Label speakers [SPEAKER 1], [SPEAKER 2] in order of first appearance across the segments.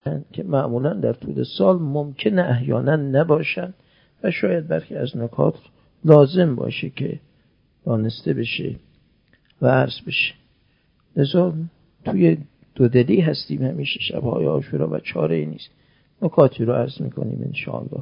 [SPEAKER 1] که معمولا در طول سال ممکنه احیانا نباشن و شاید برخی از نکات لازم باشه که دانسته بشه و عرض بشه. لذا توی دودلی هستیم همیشه شب‌های عاشورا و چاره‌ای نیست، نکاتی رو عرض میکنیم انشاءالله.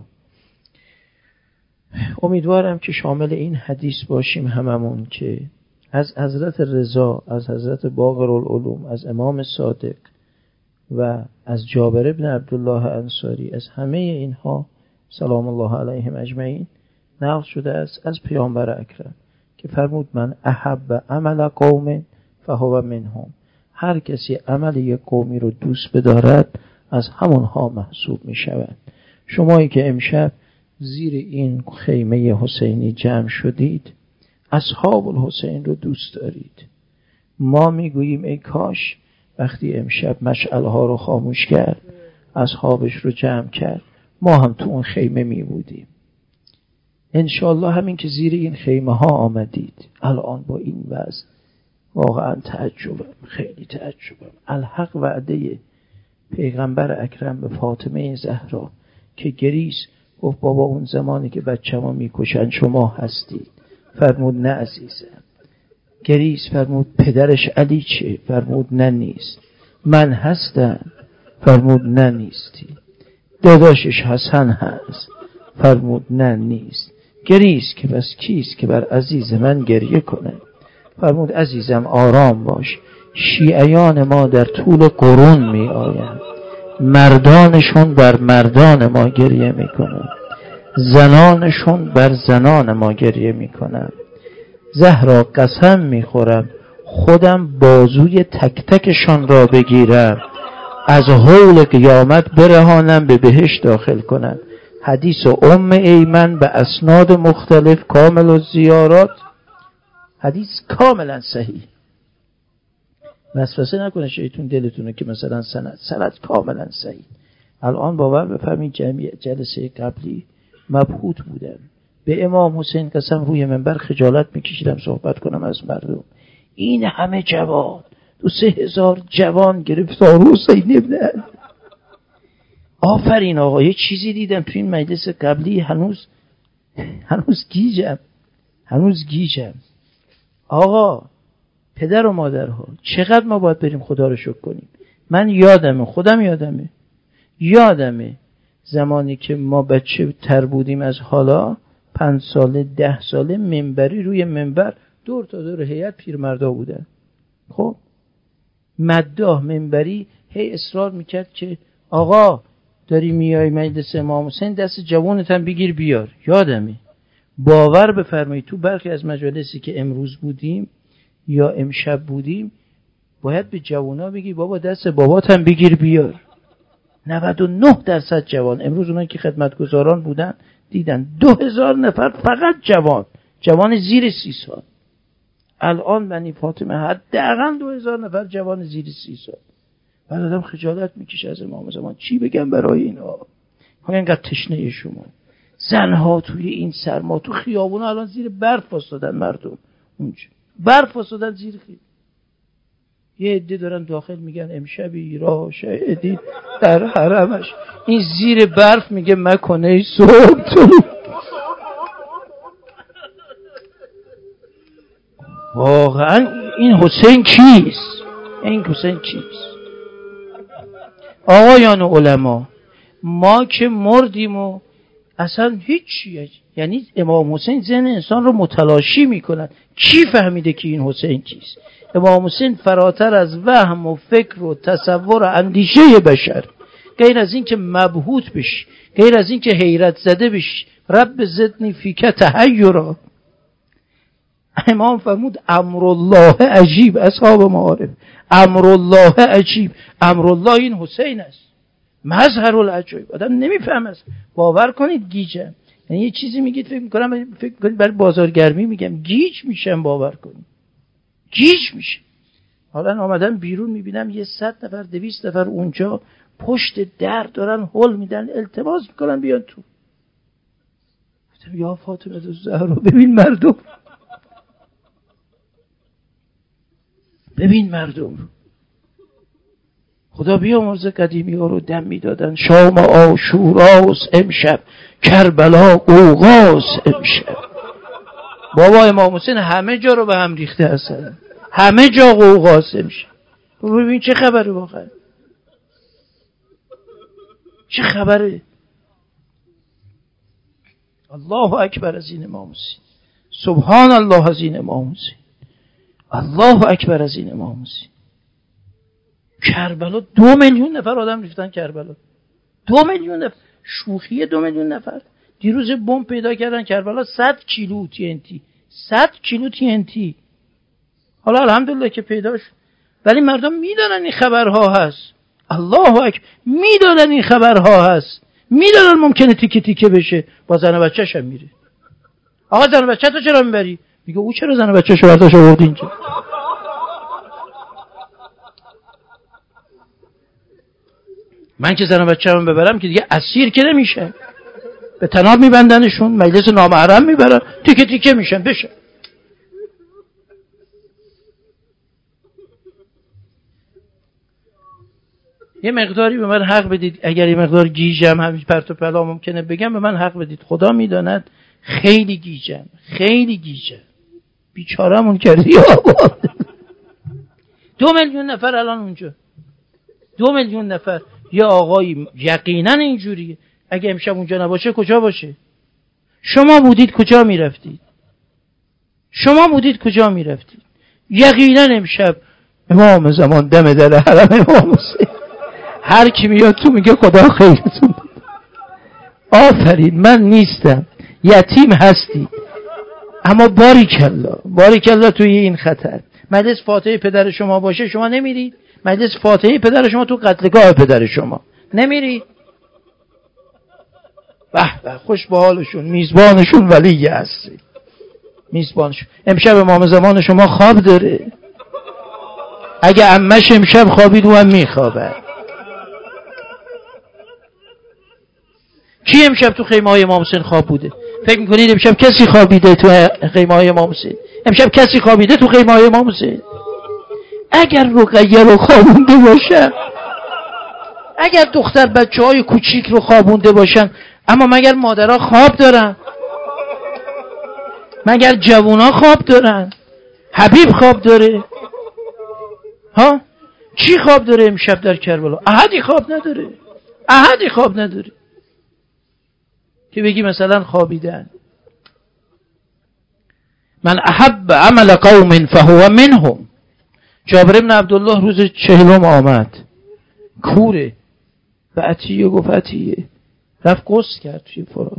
[SPEAKER 1] امیدوارم که شامل این حدیث باشیم هممون که از حضرت رضا، از حضرت باقر العلوم، از امام صادق و از جابر ابن عبدالله انصاری، از همه اینها سلام الله علیهم اجمعین نقل شده است از پیامبر اکرم که فرمود من احب عمل قوم فهو منهم، هر کسی عمل یک قومی رو دوست بدارد از همونها محسوب می شود. شمایی که امشب زیر این خیمه حسینی جمع شدید اصحاب الحسین رو دوست دارید. ما میگوییم ای کاش وقتی امشب مشعلها رو خاموش کرد اصحابش رو جمع کرد ما هم تو اون خیمه می بودیم. انشالله همین که زیر این خیمه ها آمدید الان با این وضع واقعا تعجبم، خیلی تعجبم. الحق وعده پیغمبر اکرم به فاطمه زهرا که گریست گفت بابا اون زمانی که بچه‌مو میکشن شما هستید. فرمود نه عزیزم. گریست فرمود پدرش علی چه؟ فرمود نه نیست. من هستم؟ فرمود نه نیستی. داداشش حسن هست؟ فرمود نه نیست. گریست که بس کیست که بر عزیز من گریه کنه؟ فرمود عزیزم آرام باش، شیعیان ما در طول قرون می آیند، مردانشون بر مردان ما گریه می کنن، زنانشون بر زنان ما گریه می کنن. زهرا قسم می خورم خودم بازوی تک تکشان را بگیرم از حول قیامت برهانم به بهشت داخل کنن. حدیث ام ایمن به اسناد مختلف کامل و زیارات، حدیث کاملا صحیح. وسوسه نکنه شیطون دلتونه که مثلا سند کاملا صحیح. الان باور بفرمایید جلسه قبلی مبهوت بودم به امام حسین قسم روی منبر خجالت میکشیدم صحبت کنم از مردم. این همه جوان 2,000 جوان گرفتار حسین ابن علی. آفرین آقا. یه چیزی دیدم تو این مجلس قبلی هنوز گیجم. آقا پدر و مادرها چقدر ما باید بریم خدا رو شکر کنیم. من خودم یادمه زمانی که ما بچه تر بودیم از حالا 5 ساله 10 ساله منبری روی منبر دور تا دور هیئت پیرمردا بودن. خب مداح منبری هی اصرار میکرد که آقا داری میای مجلس امام حسین دست جوانت هم بگیر بیار. یادمه. باور بفرمایید تو برخی از مجالسی که امروز بودیم یا امشب بودیم باید به جوانا بگی بابا دست بابات هم بگیر بیار. 99% جوان امروز اونایی که خدمتگزاران بودن دیدن 2,000 نفر فقط جوان زیر 30 سال. الان بنی فاطمه حداقل 2,000 نفر جوان زیر 30 سال. بعد آدم خجالت میکشه از امام زمان. چی بگم برای اینا؟ اینقدر تشنه شما. زنها توی این سرما تو خیابونا الان زیر برف واسادن، مردم اونجا برف واسادن زیر خیابون. یه عده دارن داخل میگن امشبی را شهیدی در حرمش. این زیر برف میگه مکنه صبح تو. واقعا این حسین کیست؟ آقایان علما ما که مردیم و اصلا هیچ، یعنی امام حسین ذهن انسان رو متلاشی میکنن. کی فهمیده که این حسین کیست؟ امام حسین فراتر از وهم و فکر و تصور و اندیشه بشر، غیر از این که مبهوت بشی، غیر از این که حیرت زده بشی، رب زدنی فیک تحیرا. امام فرمود امرالله عجیب. اصحاب معارف امرالله عجیب. امرالله این حسین است. مظهر العجایب. آدم نمیفهمه. باور کنید گیجم. یعنی یه چیزی میگید فکر میکنید برای بازارگرمی میگم. گیج میشم. باور کنید گیج میشم. حالا آمدم بیرون میبینم 100 نفر 200 نفر اونجا پشت در دارن هول میدن، التماس میکنن بیان تو. گفتم یا فاطمه الزهرا ببین مردم. خدا بیامرزه قدیمی ها رو دم میدادن شام عاشوراست امشب، کربلا قوقاست امشب. بابا امام حسین همه جا رو به هم ریخته اصلا، همه جا قوقاست امشب. ببین چه خبره واقعا، چه خبره. الله اکبر از این امام حسین، سبحان الله از این امام حسین، الله اکبر از این امام حسین. کربلا 2 میلیون نفر آدم ریختن کربلا، 2 میلیون نفر، شوخیه 2 میلیون نفر. دیروز بمب پیدا کردن کربلا 100 کیلو TNT، 100 کیلو TNT. حالا الحمدلله که پیدا شد، ولی مردم میدونن این خبرها هست. الله اکبر، میدونن این خبرها هست، میدونن ممکنه تیکه تیکه بشه. با زن و بچه‌ش هم میره. آقا زن و بچه تو چرا میبری؟ میگه او چرا زن و بچه‌شو برداشت آورد اینجا؟ من که زن و بچه‌مو ببرم که دیگه اسیر که نمیشه، به طناب میبندنشون، مجلس نامحرم میبرن، تیکه تیکه میشن بشه. یه مقداری به من حق بدید، اگر یه مقدار گیجم همین پرت و پلا ممکنه بگم، به من حق بدید. خدا میداند خیلی گیجم، خیلی گیجم، بیچاره‌مون کردی آقا. 2 میلیون نفر الان اونجا، 2 میلیون نفر. یه آقایی یقینا اینجوریه، اگه امشب اونجا نباشه کجا باشه؟ شما بودید کجا میرفتید؟ شما بودید کجا میرفتید؟ یقینا امشب امام زمان دم در حرم امام حسین، هر کی میاد تو میگه خدا خیرتون بده. آفرین، من نیستم، یتیم هستی، اما باریکلا توی این خطر. مجلس فاتحه پدر شما باشه شما نمیرید؟ مجلس فاتحه پدر شما تو قتلگاه پدر شما نمیرید؟ به به، خوش به حالشون، میزبانشون ولی هستی، میزبانشون. امشب امام زمان شما خواب داره، اگه عمش امشب خوابید او هم میخوابه. کی امشب تو خیمه های امام حسین خواب بوده؟ فکر میکنید امشب کسی خوابیده تو خیمه های امام حسین؟ امشب کسی خوابیده تو خیمه های امام حسین؟ اگر رقیه رو خوابونده باشن، اگر دختر بچه های کوچیک رو خوابونده باشن، اما مگر مادرها خواب دارن؟ مگر جوونا خواب دارن؟ حبیب خواب داره؟ ها؟ کی خواب داره امشب در کربلا؟ احدی خواب نداره، احدی خواب نداره که بگی مثلا خوابیدن. من احب عمل قوم فهو منهم. جابر بن عبدالله روز 40 آمد، کوره به عطیه گفت عطیه، رفت قصد کرد توی فرات،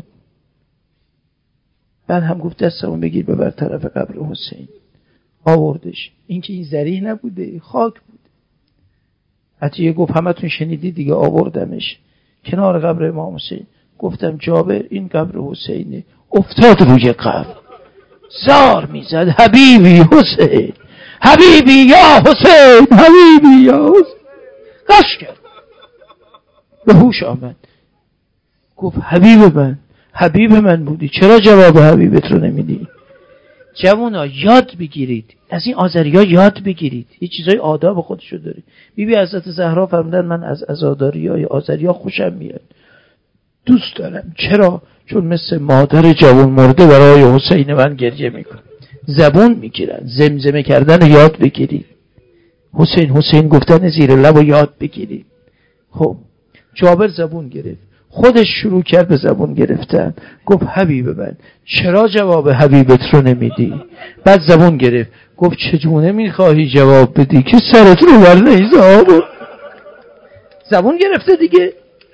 [SPEAKER 1] بعد هم گفت دستمو بگیر ببر طرف قبر حسین. آوردش، این که این ذریح نبوده، خاک بود. عطیه گفت همتون شنیدی دیگه، آوردمش کنار قبر امام حسین. گفتم جابر این قبر حسینه. افتاد روی قبر، زار میزد حبیبی حسین، حبیبی یا حسین، حبیبی یا حسین. قش کرد، به هوش آمد، گفت حبیب من بودی، چرا جواب حبیبت رو نمیدی؟ جوونا یاد بگیرید، از این آذریا یاد بگیرید، یه چیزای آداب خودشو داره. بیبی حضرت زهرا فرمودن من از عزاداریای آذریا خوشم میاد، دوست دارم. چرا؟ چون مثل مادر جوان مرده برای حسین من گریه میکنه. زبون میگیرن، زمزمه کردن رو یاد بگیرید. حسین گفتن زیر لب رو یاد بگیرید. خب جابر زبون گرفت، خودش شروع کرد به زبون گرفتن، گفت حبیب من چرا جواب حبیبت رو نمیدی؟ بعد زبون گرفت، گفت چجونه میخواهی جواب بدی که سرت رو بر نیزه آورد؟ زبون گرفته دیگه،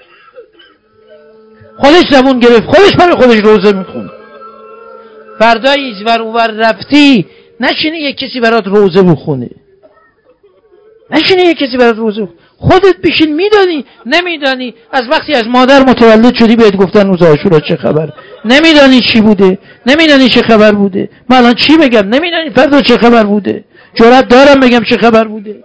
[SPEAKER 1] خودش زبون گرفت، خودش برای خودش روزه میخون. فردا ایزور اوور رفتی نشینی یک کسی برات روزه بخونه، نشینی یک کسی برات روزه بخونه. خودت بشین. میدانی نمیدانی، از وقتی از مادر متولد شدی بهت گفتن روز عاشورا چه خبر، نمیدانی چی بوده، نمیدانی چه خبر بوده. من الان چی بگم؟ نمیدانی فردا چه خبر بوده، جرأت دارم بگم چه خبر بوده.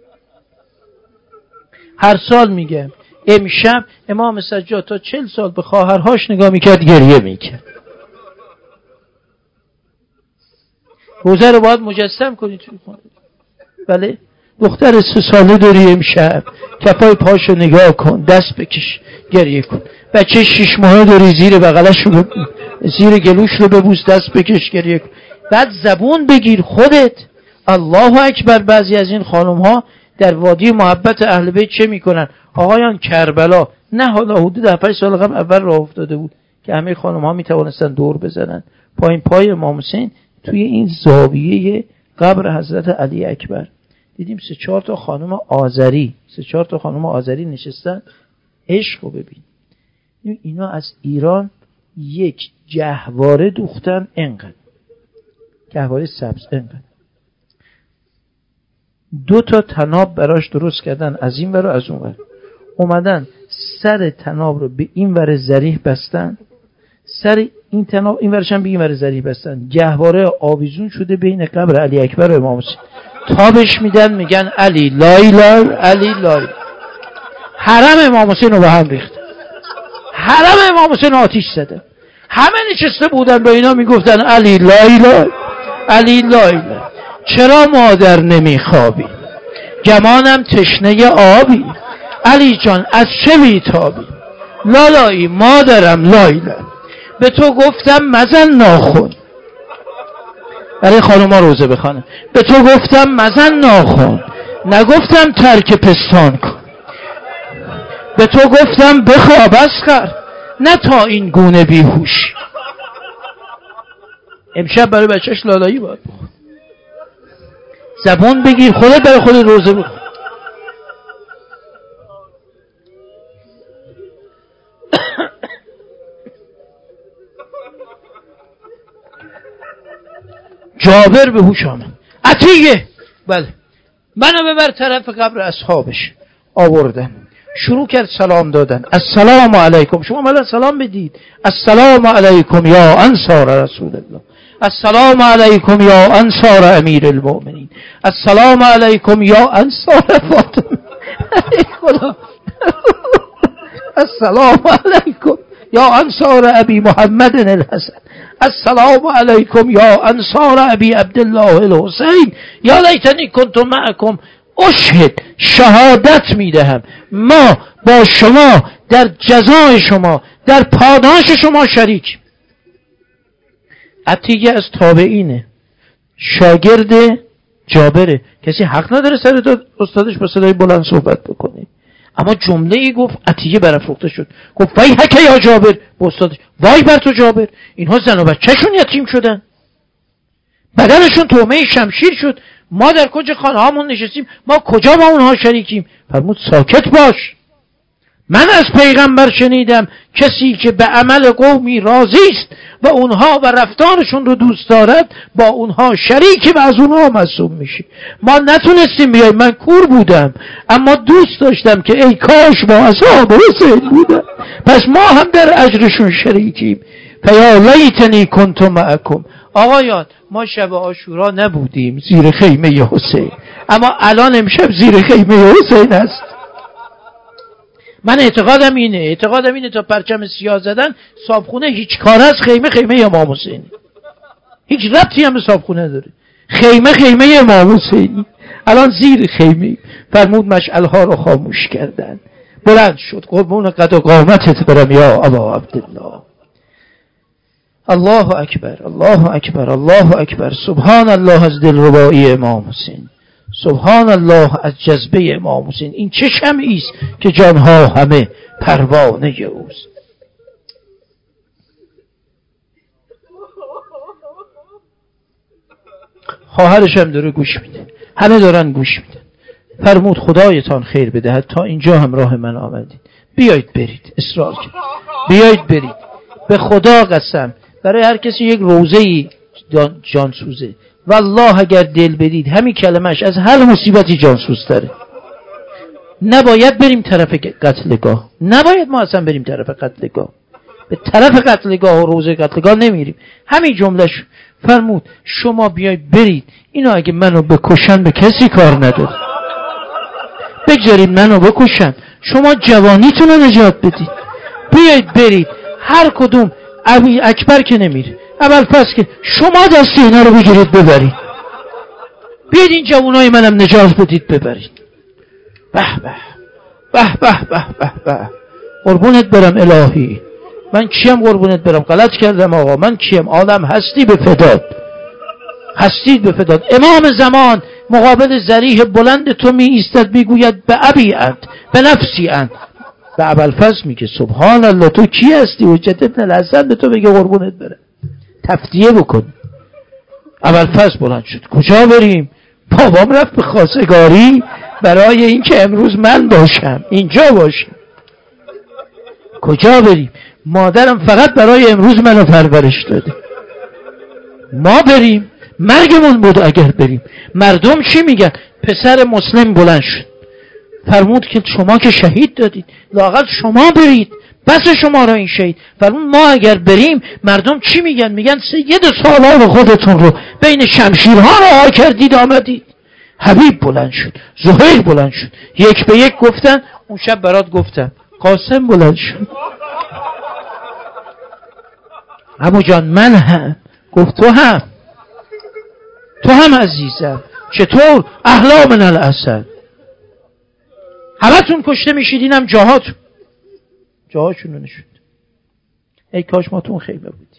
[SPEAKER 1] هر سال میگم امشب امام سجاد تا 40 سال به خواهرهاش نگاه میکرد، گریه میکرد. روزه رو باید مجسم کنید توی خونه. بله، دختر 3 ساله داری امشب، کفای پاشو نگاه کن، دست بکش گریه کن. بچه 6 ماهه داری زیر بغلش رو زیر گلوش رو ببوس، دست بکش گریه کن. بعد زبون بگیر خودت. الله اکبر. بعضی از این خانم ها در وادی محبت اهل بیت چه میکنن؟ آقایان کربلا، نه حالا حدود 7 سال قبل اول راه افتاده بود که همه خانم ها میتوانستن دور بزنن پای امام حسین توی این زاویه قبر حضرت علی اکبر. دیدیم 3-4 تا خانم آذری نشستن. عشق رو ببین. اینا از ایران یک گهواره دوختن، انقدر گهواره سبز، انقدر 2 تا تناب براش درست کردن از این ور و از اون ور. اومدن سر تناب رو به این ور ذریح بستن، سر این تناب این ورش هم به این ور ذریح بستن. گهواره آویزون شده بین قبر علی اکبر و امام حسین. تابش میدن، میگن علی لایلا، علی لای. حرم امام حسین رو به هم ریخت، حرم امام حسین آتیش زده. همه نشسته بودن به اینا میگفتن علی لایلا، علی لایلا. چرا مادر نمیخوابی؟ گمانم تشنه آبی. علی جان از چه میتابی؟ لالایی مادرم لایلا. به تو گفتم مزن ناخن. برای خانوما روزه بخوانه. به تو گفتم مزن ناخن، نگفتم ترک پستان کن. به تو گفتم بخواب اسخر، نه تا این گونه بیهوش. امشب برای بچهش لالایی باید بخون. زبان بگیر خودت، برای خودت روزه بخون. جابر به هوش آمد. عطیه، بله، منو ببر طرف قبر اصحابش. آوردن، شروع کرد سلام دادن. السلام علیکم. شما مالا سلام بدید. السلام علیکم یا انصار رسول الله، السلام علیکم یا انصار امیر المؤمنین، السلام علیکم یا انصار فاطمه. السلام علیکم یا انصار ابی محمد الحسن، السلام علیکم یا انصار ابی عبدالله الحسین، یا لیتنی کنت معکم. اشهد، شهادت میدهم ما با شما در جزای شما، در پاداش شما شریک. عطیه از تابعینه، شاگرد جابره. کسی حق نداره سر استادش با صدای بلند صحبت بکنه. اما جمله ای گفت، عطیه برافروخته شد. گفت وای حکه یا جابر، با استادش، وای بر تو جابر، اینها زن و بچه‌شون یتیم شدن، بدنشون طعمه شمشیر شد، ما در کنج خانه هامون نشستیم، ما کجا با اونها شریکیم؟ فرمود ساکت باش. من از پیغمبر شنیدم کسی که به عمل قومی راضی است و اونها و رفتارشون رو دوست دارد، با اونها شریک و از اونها معصوم میشه. ما نتونستیم بیایم، من کور بودم، اما دوست داشتم که ای کاش با اصحاب حسین بودم، پس ما هم در اجرشون شریکیم. فیا لیتنی کنت معکم. آقایان، ما شب عاشورا نبودیم زیر خیمه حسین، اما الان امشب زیر خیمه حسین است. من اعتقادم اینه تا پرچم سیاه زدن صابخونه هیچ کار از خیمه امام حسینی، هیچ ربطی هم به صابخونه داره. خیمه امام حسینی. الان زیر خیمه. فرمود مشعلها رو خاموش کردن. بلند شد، قربون قد و قامتت برم یا ابا عبدالله. الله اکبر، الله اکبر، الله اکبر. سبحان الله از دلربایی امام حسین، سبحان الله از جذبه امام حسین. این چه شمعی است که جانها همه پروانه اوست. خواهرش هم داره گوش میده، همه دارن گوش میدن. فرمود خدایتان خیر بدهد، تا اینجا همراه من آمدید، بیایید برید. اصرار کرد بیایید برید. به خدا قسم برای هر کسی یک روزه‌ای جانسوزه. والله اگر دل بدید همین کلمش از هر مصیبتی جانسوز تره. نباید بریم طرف قتلگاه، نباید ما اصلا بریم طرف قتلگاه. به طرف قتلگاه و روزه قتلگاه نمیریم. همین جملهش. فرمود شما بیایید برید، اینا اگه منو بکشن به کسی کار نداره، بگذارید منو بکشن، شما جوانیتون رو نجات بدید. بیایید برید. هر کدوم، ابی اکبر که نمیره، اول پس که شما دست اینا رو بگیرید ببرید. بیاید این جوانای منم نجات بدید ببرید. به به به به به به به. قربونت برم الهی. من کیم قربونت برم؟ غلط کردم آقا. من کیم؟ آدم هستی به فداد، هستی به فداد. امام زمان مقابل ذریح بلند تو می ایستد میگوید به ابی انت به نفسی انت. به ابوالفضل میگه سبحان الله تو کی هستی؟ حجت ابن الحسن به تو بگه قربونت برم، تفتیه بکن. ابوالفضل بلند شد. کجا بریم؟ بابام رفت به خواستگاری برای اینکه امروز من باشم، اینجا باشم. کجا بریم؟ مادرم فقط برای امروز منو پرورش داده. ما بریم مرگمون بود اگر بریم. مردم چی میگن؟ پسر مسلم بلند شد فرمود که شما که شهید دادید، لااقل شما برید، بس شما را این شهید. فرمود ما اگر بریم مردم چی میگن؟ میگن سید سالار خودتون رو بین شمشیرها رها کردید آمدید. حبیب بلند شد، زهیر بلند شد، یک به یک گفتن. اون شب برات گفتم. قاسم بلند شد. عمو جان من هم. گفت تو هم، تو هم عزیزم. چطور؟ احلا من الاسد. همتون کشته میشید، اینم جاهاشون رو نشد. ای کاش ما تو اون خیمه بودیم.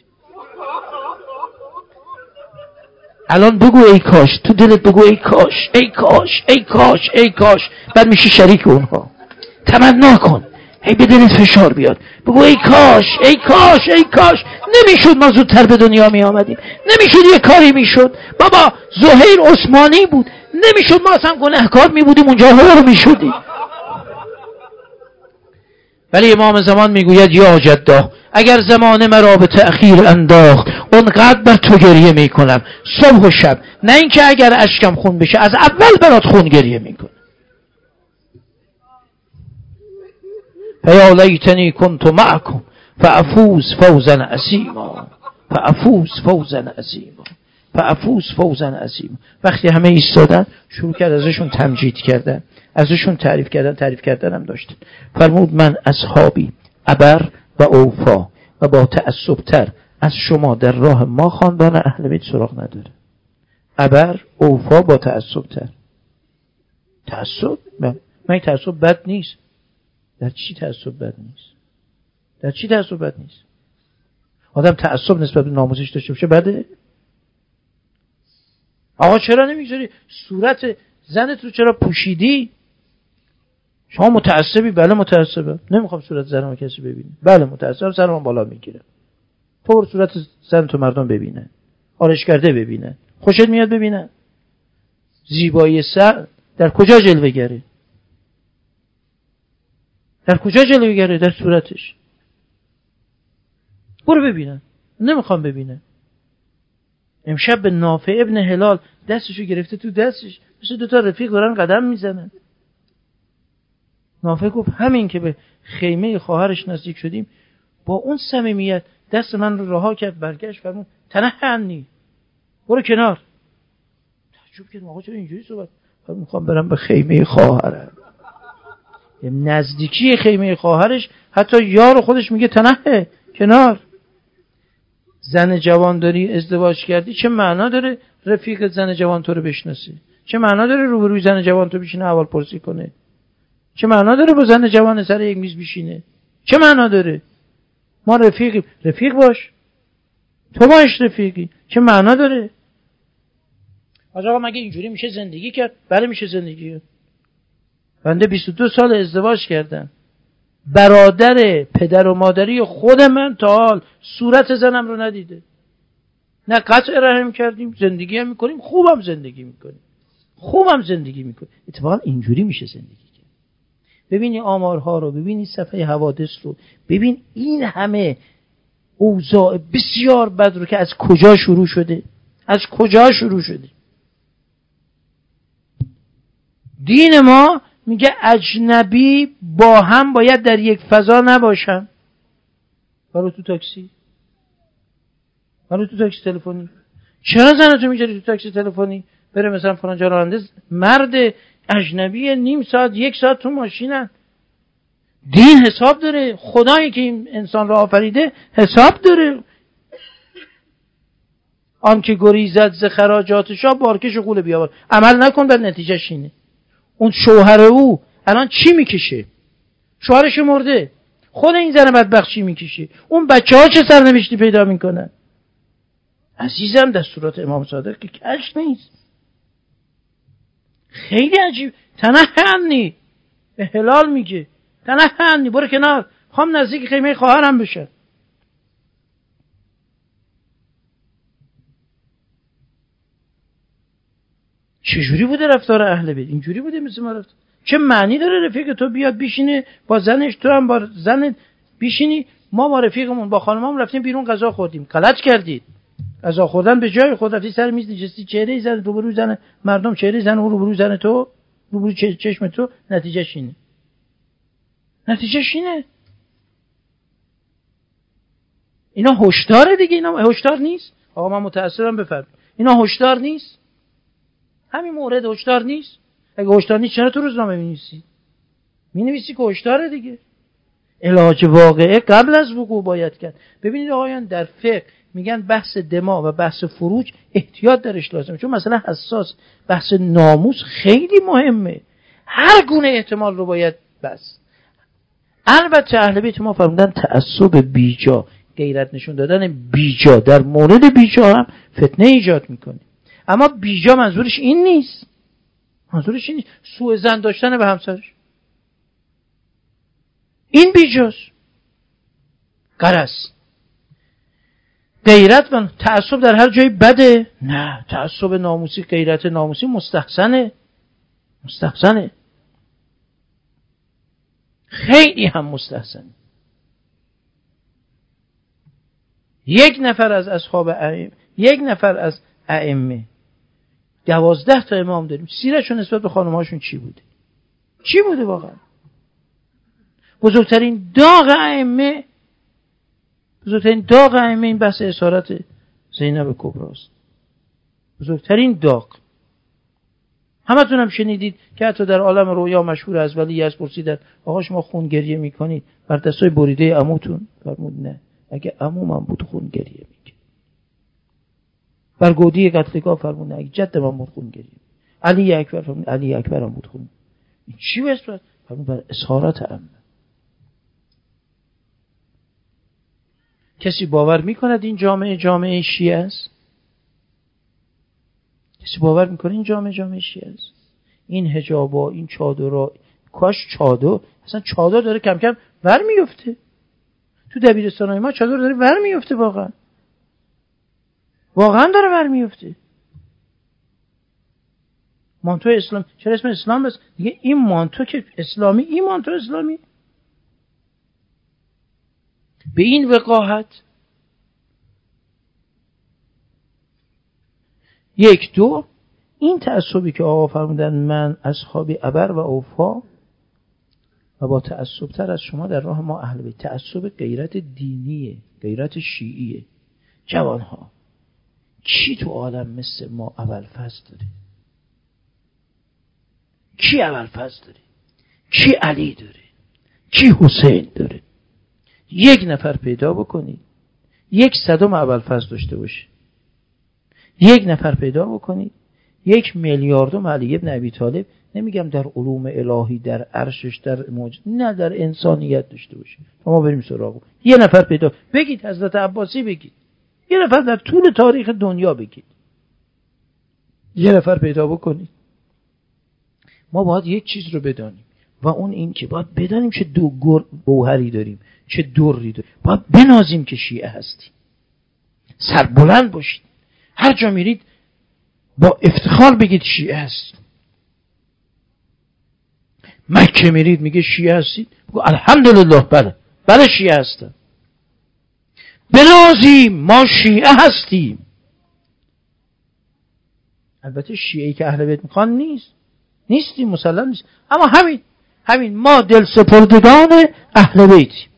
[SPEAKER 1] الان بگو ای کاش، تو دلت بگو ای کاش ای کاش ای کاش ای کاش. بعد میشی شریک اونها. تمنا کن، هی به دلت فشار بیاد، بگو ای کاش ای کاش ای کاش. نمیشد ما زودتر به دنیا می آمدیم، نمیشد یه کاری میشد. بابا زهیر عثمانی بود، نمیشد ما اصلا گناهکار می بودیم اونجا هور می شدیم. ولی امام زمان میگوید یا جدا اگر زمان مرا به تأخیر انداخت اونقدر بر تو گریه میکنم صبح و شب، نه اینکه اگر اشکم خون بشه از اول برات خون گریه میکنم. فیا لیتنی کنت معکم فافوز فوزا عظیما فافوز فوزا عظیما فافوز فوزا عظیما. وقتی همه ایستادن شروع کرد ازشون تمجید کردن، ازشون تعریف کردن هم داشتن. فرمود من اصحابی ابر و اوفا و با تعصبتر از شما در راه ما خاندان اهل بیت سراغ نداره. ابر اوفا با تعصبتر. تعصب؟ من تعصب بد نیست. در چی تعصب بد نیست؟ در چی تعصب بد نیست؟ آدم تعصب نسبت به ناموسش داشته باشه بده؟ آقا چرا نمیذاری صورت زنت رو چرا پوشیدی؟ شما متعصبی؟ بله متعصبم، نمیخوام صورت زنم کسی ببینه. بله متعصبم، سرم بالا میگیرم. تو صورت زن تو مردم ببینن، آرش کرده ببینن، خوشت میاد ببینن. زیبایی سر در کجا جلوه گره؟ در کجا جلوه گره؟ در صورتش. برو ببینن. نمیخوام ببینن. امشب به نافع ابن هلال دستشو گرفته تو دستش، مثل دوتا رفیق دارن قدم میزنن. نافع گفت همین که به خیمه خواهرش نزدیک شدیم با اون صمیمیت دست من رو رها کرد، برگشت فرمود تنه عنی، برو کنار. تعجب کردم آقا چرا اینجوری صحبت؟ فرمود میخوام برم به خیمه خواهرم. نزدیکی خیمه خواهرش حتی یار خودش میگه تنه کنار. زن جوان داری ازدواج کردی، چه معنا داره رفیق زن جوان تو رو بشناسه؟ چه معنا داره روبروی زن جوان تو بشینه احوال پرسی کنه؟ چه معنا داره با زن جوان سر یک میز بشینه؟ چه معنا داره؟ ما رفیقیم. رفیق باش، تو باش رفیقی. چه معنا داره؟ آقا مگه اینجوری میشه زندگی کرد؟ بله میشه زندگی کرد. بنده 22 سال ازدواج کردم. برادر پدر و مادری خود من تا حال صورت زنم رو ندیده. نه قطع رحم کردیم، زندگی هم میکنیم، خوبم زندگی میکنیم. اتفاقا اینجوری میشه زندگی کرد. ببینی آمارها رو، ببینی صفحه حوادث رو، ببین این همه اوضاع بسیار بد رو که از کجا شروع شده. دین ما میگه اجنبی با هم باید در یک فضا نباشن. برو تو تاکسی تلفنی. چرا زنتو میذاری تو تاکسی تلفنی؟ بره مثلا فلان جا راننده مرد اجنبی نیم ساعت 1 ساعت تو ماشینن. دین حساب داره، خدایی که این انسان را آفریده حساب داره. آن که گریزد ز خراجات شاه بارکش غول بیاور. عمل نکن در نتیجهش اینه. اون شوهر او الان چی میکشه؟ شوهرش مرده، خود این زن بدبخت چی میکشه؟ اون بچه‌ها چه سرنوشتی پیدا میکنن؟ عزیزم دستورات امام صادق که کش نیست. خیلی عجیب. تنحنی به هلال میگه تنحنی برو کنار، خوام نزدیک خیمه خواهرم بشه. چجوری بوده رفتار اهل بیت؟ اینجوری بوده مثل ما رفت. چه معنی داره رفیق تو بیاد بیشینه با زنش، تو هم با زنت بیشینی؟ ما با رفیقمون با خانمام رفتیم بیرون غذا خوردیم. غلط کردید. غذا خوردن به جای خود، رفتی سر میز نشستی چهره زن روبرو زن مردم، چهره زن اون روبرو زن تو، روبرو چشم تو، نتیجهش اینه. نتیجهش اینه. اینا هشدار دیگه. اینا هشدار نیست؟ آقا من متأسفم بفرمایید. اینا هشدار نیست؟ همین مورد هشدار نیست؟ اگه هشدار نیست چرا تو روزنامه می‌نویسی؟ می‌نویسی که هشدار دیگه. علاج واقعه قبل از وقوع باید کرد. ببینید آقایان در فقه میگن بحث دماء و بحث فروج احتیاط درش لازمه، چون مثلا حساس. بحث ناموس خیلی مهمه، هر گونه احتمال رو باید بس. البته اهل بیت ما فرمودن تعصب بیجا، غیرت نشون دادن بیجا در مورد بیجا هم فتنه ایجاد میکنه. اما بیجا منظورش این نیست. منظورش این نیست سوء ظن داشتن به همسرش. این بیجاست. غرض غیرت و تعصب در هر جایی بده؟ نه، تعصب ناموسی، غیرت ناموسی مستحسنه. مستحسنه، خیلی هم مستحسنه. یک نفر از اصحاب ائمه، یک نفر از ائمه، 12 تا امام داریم، سیرتشون نسبت به خانم‌هاشون چی بوده؟ چی بوده واقعا؟ بزرگترین داغ ائمه، بزرگترین داغ ائمه این بحث اسارت زینب کبری است. بزرگترین داغ. همتون هم شنیدید که حتی در عالم رویا مشهور از ولی از پرسیدن آقا شما خون گریه میکنید بر دستای بریده عموتون؟ فرمود نه، اگه عمومم بود خون گریه میکرد. بر گودی قتلگاه فرمود نه، اگه جد من بود خون گریه. علی اکبر فرمود علی اکبرم بود خون. این چی بس؟ فرمود بر اسارت عمه. کسی باور میکند این جامعه شیعه است؟ کسی باور میکنه این جامعه شیعه است؟ این حجابا، این چادرها، کاش چادر، اصلا چادر داره کم کم ور میفته. تو دبیرستانای ما چادر داره ور میفته، واقعا داره ور میفته. مانتو اسلام، چرا اسم اسلام بس دیگه؟ این مانتو که اسلامی، این مانتو اسلامی به این وقاحت. یک دو، این تعصبی که آقا فرمودن من اصحابی ابر و اوفا و با تعصب تر از شما در راه ما اهل بیت. تعصب غیرت دینیه، غیرت شیعیه. جوانها کی تو عالم مثل ما ابوالفضل داره؟ کی ابوالفضل داره؟ کی علی داره؟ کی حسین داره؟ یک نفر پیدا بکنید 100 ابوالفضل داشته باشه. یک نفر پیدا بکنید 1 میلیاردم علی ابن ابی طالب، نمیگم در علوم الهی، در عرشش، در موجود، نه در انسانیت داشته باشه. ما بریم سراغ یه نفر پیدا بگید. حضرت عباسی بگید. یه نفر در طول تاریخ دنیا بگید. یه نفر پیدا بکنید. ما باید یک چیز رو بدانیم و اون این که باید بدانیم چه گوهری داریم، چه دری داریم. باید بنازیم که شیعه هستیم. سربلند باشید. هر جا میرید با افتخار بگید شیعه هستید. مکه میرید میگه شیعه هستید، بگو الحمدلله بله شیعه هستم. بنازیم ما شیعه هستیم. البته شیعه‌ای که اهل بیت میخوان نیستیم، مسلم نیست، اما همین ما دل سپردگان اهل بیتیم.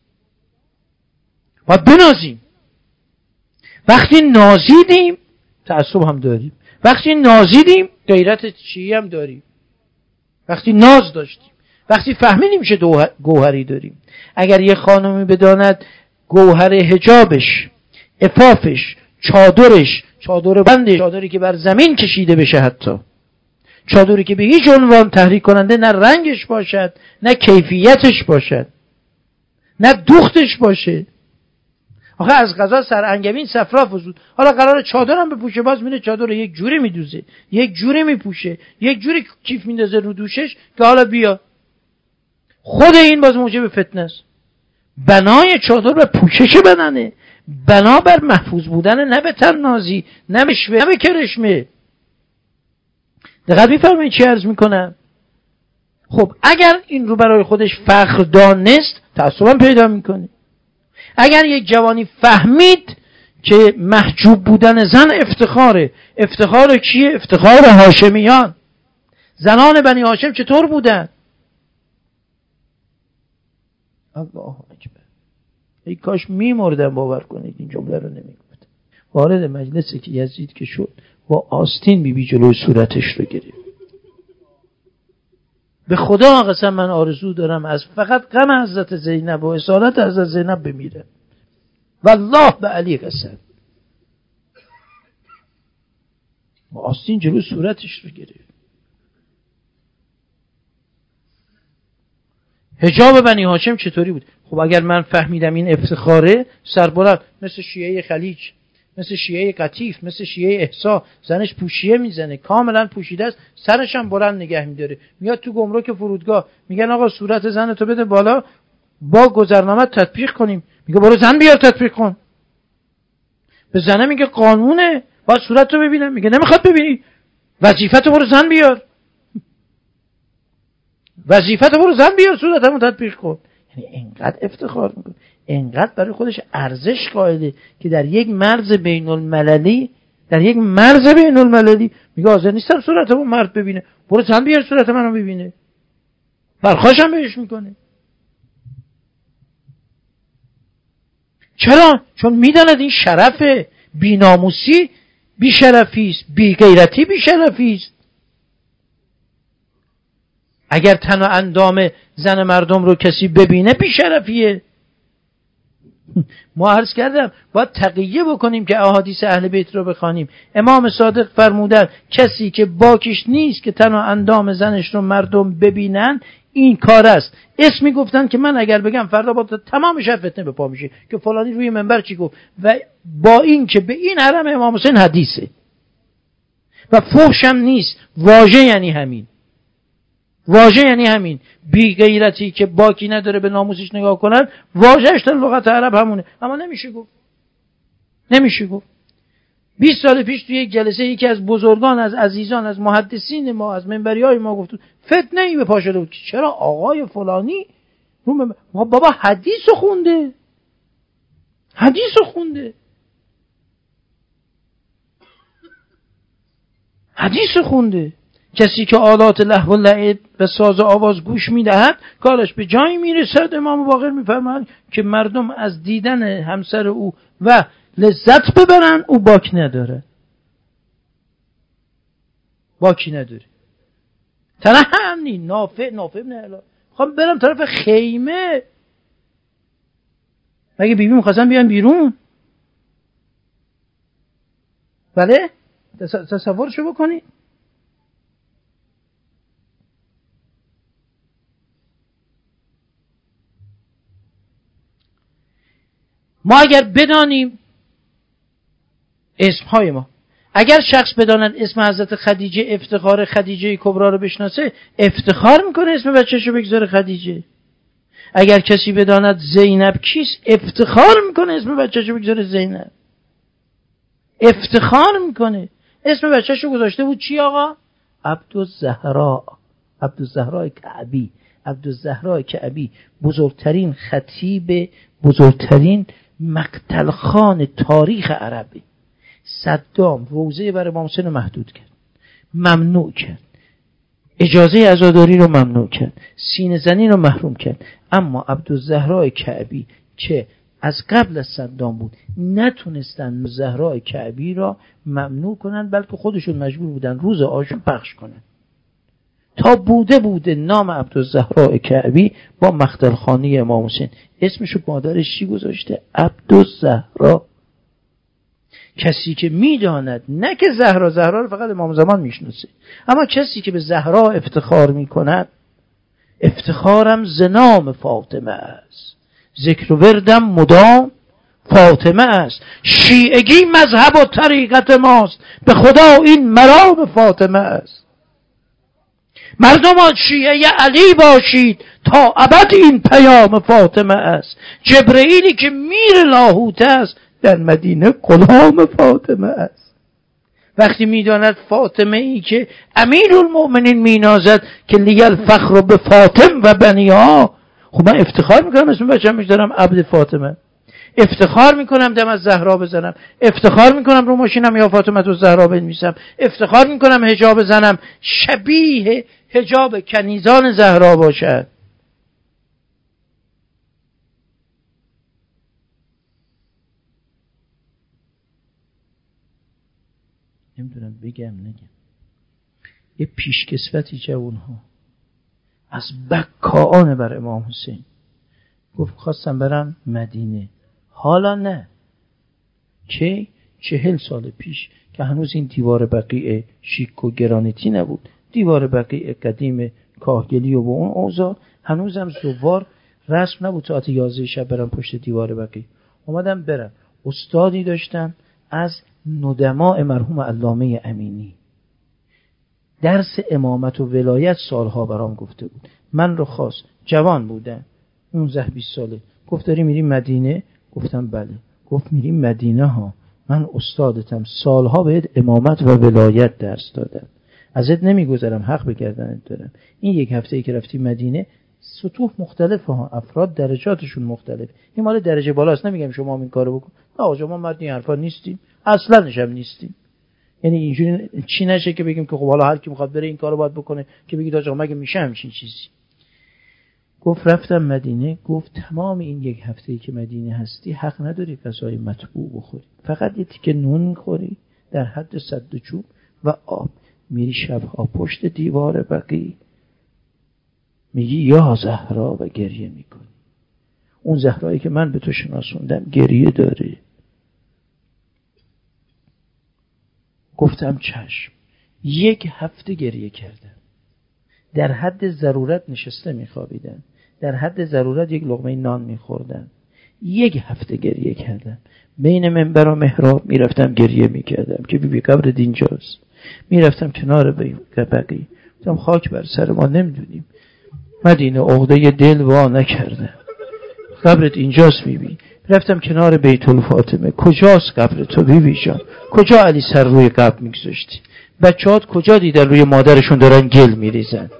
[SPEAKER 1] باید بنازیم. وقتی نازیدیم تعصب هم داریم، وقتی نازیدیم غیرت شیعی هم داریم. وقتی ناز داشتیم، وقتی فهمیدیم چه گوهری داریم. اگر یه خانمی بداند گوهر حجابش، عفافش، چادرش، چادر بنده، چادری که بر زمین کشیده بشه، حتی چادری که به هیچ عنوان تحریک کننده نه رنگش باشد، نه کیفیتش باشد، نه دوختش باشه. آخه از قضا سرانگبین صفرا فزود، حالا قراره چادرم بپوشه، باز میره چادر رو یک جوری میدوزه، یک جوری میپوشه، یک جوری کیف میندازه رو دوشش که حالا بیا. خود این باز موجب فتنه است. بنای چادر به پوشش بدنه، بنابر محفوظ بودن، نه به طنازی، نه به شوه، نه به کرشمه. دقیق میفرمایید چی عرض میکنم؟ خب اگر این رو برای خودش فخر دانست، تعصبا پیدا میکنه. اگر یک جوانی فهمید که محجوب بودن زن افتخاره، افتخار کیه؟ افتخار هاشمیان. زنان بنی هاشم چطور بودن؟ الله اکبر. ای کاش میمردم باور کنید این جمله رو نمیگفت. وارد مجلسی که یزید که شد با آستین بی جلوی صورتش رو گرفت. به خدا قسم من آرزو دارم از فقط غم حضرت زینب و اصالت حضرت زینب بمیره. والله به علی قسم. با آستین جلوی صورتش رو گرفت. حجاب بنی هاشم چطوری بود؟ خب اگر من فهمیدم این افتخاره، سربلند مثل شیعه خلیج، مثل شیعه قطیف، مثل شیعه احسا، زنش پوشیه میزنه، کاملا پوشیده است، سرش هم بلند نگه میداره، میاد تو گمرک فرودگاه میگن آقا صورت زنتو بده بالا با گذرنامه تطبیق کنیم، میگه برو زن بیار تطبیق کن. به زنه میگه قانونه باید صورتو ببینم، میگه نمیخواد ببینی، وظیفتو برو زن بیار، وظیفتو برو زن بیار صورتمو تطبیق کن. یعنی اینقدر افتخار میکنه، اینقدر برای خودش ارزش قائله که در یک مرز بین المللی، میگه حاضر نیستم صورتمو مرد ببینه، برو زن بیار صورت منو ببینه. برخاشم بهش میکنه. چرا؟ چون میداند این شرف بیناموسی بیشرفی است، بیغیرتی بیشرفی است. اگر تن و اندام زن مردم رو کسی ببینه بیشرفیه. ما عرض کردم باید تقیه بکنیم که احادیث اهل بیت رو بخوانیم. امام صادق فرمودن کسی که باکش نیست که تن و اندام زنش رو مردم ببینن، این کار است. اسمی گفتن که من اگر بگم فردا با تمام شهر فتنه به پا میشه که فلانی روی منبر چی گفت، و با این که به این حرم امام حسین حدیثه و فحشم نیست. واژه یعنی همین بی غیرتی که باکی نداره به ناموسش نگاه کنن، واژه‌اش در لغت عرب همونه، اما نمیشه گفت. 20 سال پیش توی یک جلسه یکی از بزرگان، از عزیزان، از محدثین ما، از منبریای ما گفت فتنه ای به پا شده بود. چرا آقای فلانی بابا حدیثو خونده. کسی که آلات لهو و لعب و ساز و آواز گوش میدهد کارش به جایی میرسد. امام باقر میفرمایند که مردم از دیدن همسر او و لذت ببرن، او باک نداره. تنهنی نافع ابن علا خواهم برم طرف خیمه، مگه بیبی میخواستن بیان بیرون؟ بله تصورشو بکنی. ما اگر بدانیم اسمهای ما، اگر شخص بداند اسم حضرت خدیجه افتخار خدیجه کبرا رو بشناسه، افتخار میکنه اسم بچه‌شو بگذاره خدیجه. اگر کسی بداند زینب کیست، افتخار میکنه اسم بچه‌شو بگذاره زینب. افتخار میکنه. اسم بچه‌شو گذاشته بود چی آقا؟ عبدالزهراء کعبی، بزرگترین خطیب، بزرگترین مقتلخان تاریخ عربی. صدام روزه بر امام حسین محدود کرد، ممنوع کرد، اجازه عزاداری رو ممنوع کرد، سینه زنی رو محروم کرد. اما عبدالزهراء کعبی که از قبل از صدام بود، نتونستن زهراء کعبی را ممنوع کنن، بلکه خودشون مجبور بودن روز عاشور پخش کنن. تا بوده نام عبدالزهراء کعبی با مقتلخانه امام حسین. اسمشو مادرش چی گذاشته؟ عبدالزهراء. کسی که میداند، نه که زهرا رو فقط امام زمان میشناسه، اما کسی که به زهرا افتخار میکند، افتخارم ز نام فاطمه است، ذکر و وردم مدام فاطمه است. شیعگی مذهب و طریقت ماست، به خدا این مرام فاطمه است. مردمان شیعه علی باشید تا ابد این پیام فاطمه است. جبرئیلی که میر لاهوت است، در مدینه غلام فاطمه است. وقتی میداند فاطمه ای که امیرالمؤمنین مینازد که لیل فخر به فاطم و بنیها، خب من افتخار میکنم اسم بچه‌م میذارم عبد فاطمه، افتخار میکنم دم از زهرا بزنم، افتخار میکنم رو ماشینم یا فاطمه تو زهرا بنویسم، افتخار میکنم حجاب زنم شبیه حجاب کنیزان زهرا باشد. نمیدونم بگم نگم. یه پیشکسوتی جوانها از بکاان بر امام حسین گفت خواستم برم مدینه، حالا نه، که 40 سال پیش که هنوز این دیوار بقیع شیک و گرانیتی نبود، دیوار بقیع قدیم کاهگلی و با اون اوضاع، هنوزم زوار رسم نبود ساعت 11 شب برم پشت دیوار بقیع. اومدم برم، استادی داشتم از ندماء مرحوم علامه امینی، درس امامت و ولایت سالها برام گفته بود. من رو خواست، جوان بودم 19-20 ساله، گفت داری میری مدینه؟ گفتم بله. گفت میری مدینه ها، من استادتم، سالها بهت امامت و ولایت درس دادم، ازت نمیگذرم، حق به گردنت دارم. این 1 هفته‌ای که رفتی مدینه سطوح مختلفه ها، افراد درجاتشون مختلف، این مال درجه بالاست، نمیگم شما هم این کارو بکن، نه آقا شما مرد این حرفا نیستیم، اصلا نشم نیستیم. یعنی اینجوری چی نشه که بگیم که خب حالا هر کی میخواد بره این کارو باید بکنه، که بگید آقا مگه میشه همچین چیزی. گفت رفتم مدینه، گفت تمام این 1 هفته‌ای که مدینه هستی حق نداری غذای مطبوع بخوری، فقط یه تیکه نون میخوری در حد سد و چوب و آب. میری شبها پشت دیوار بقیع میگی یا زهرا و گریه میکنی. اون زهرایی که من به تو شناسوندم گریه داره. گفتم چشم. 1 هفته گریه کردم، در حد ضرورت نشسته میخوابیدم، در حد ضرورت 1 لقمه نان میخوردم. 1 هفته گریه کردم، بین منبر و محراب میرفتم گریه میکردم که بی قبر اینجاست، میرفتم کنار بقیع، گفتم خاک بر سر ما، نمیدونیم مدینه عقده دل وا نکرده، قبرت اینجاست بیبی. رفتم کنار بیت الفاطمه، کجاست قبر تو بیبی جان؟ کجا علی سر روی قبر میگذاشتی؟ بچه‌هات کجا دیدن روی مادرشون دارن گل میریزن؟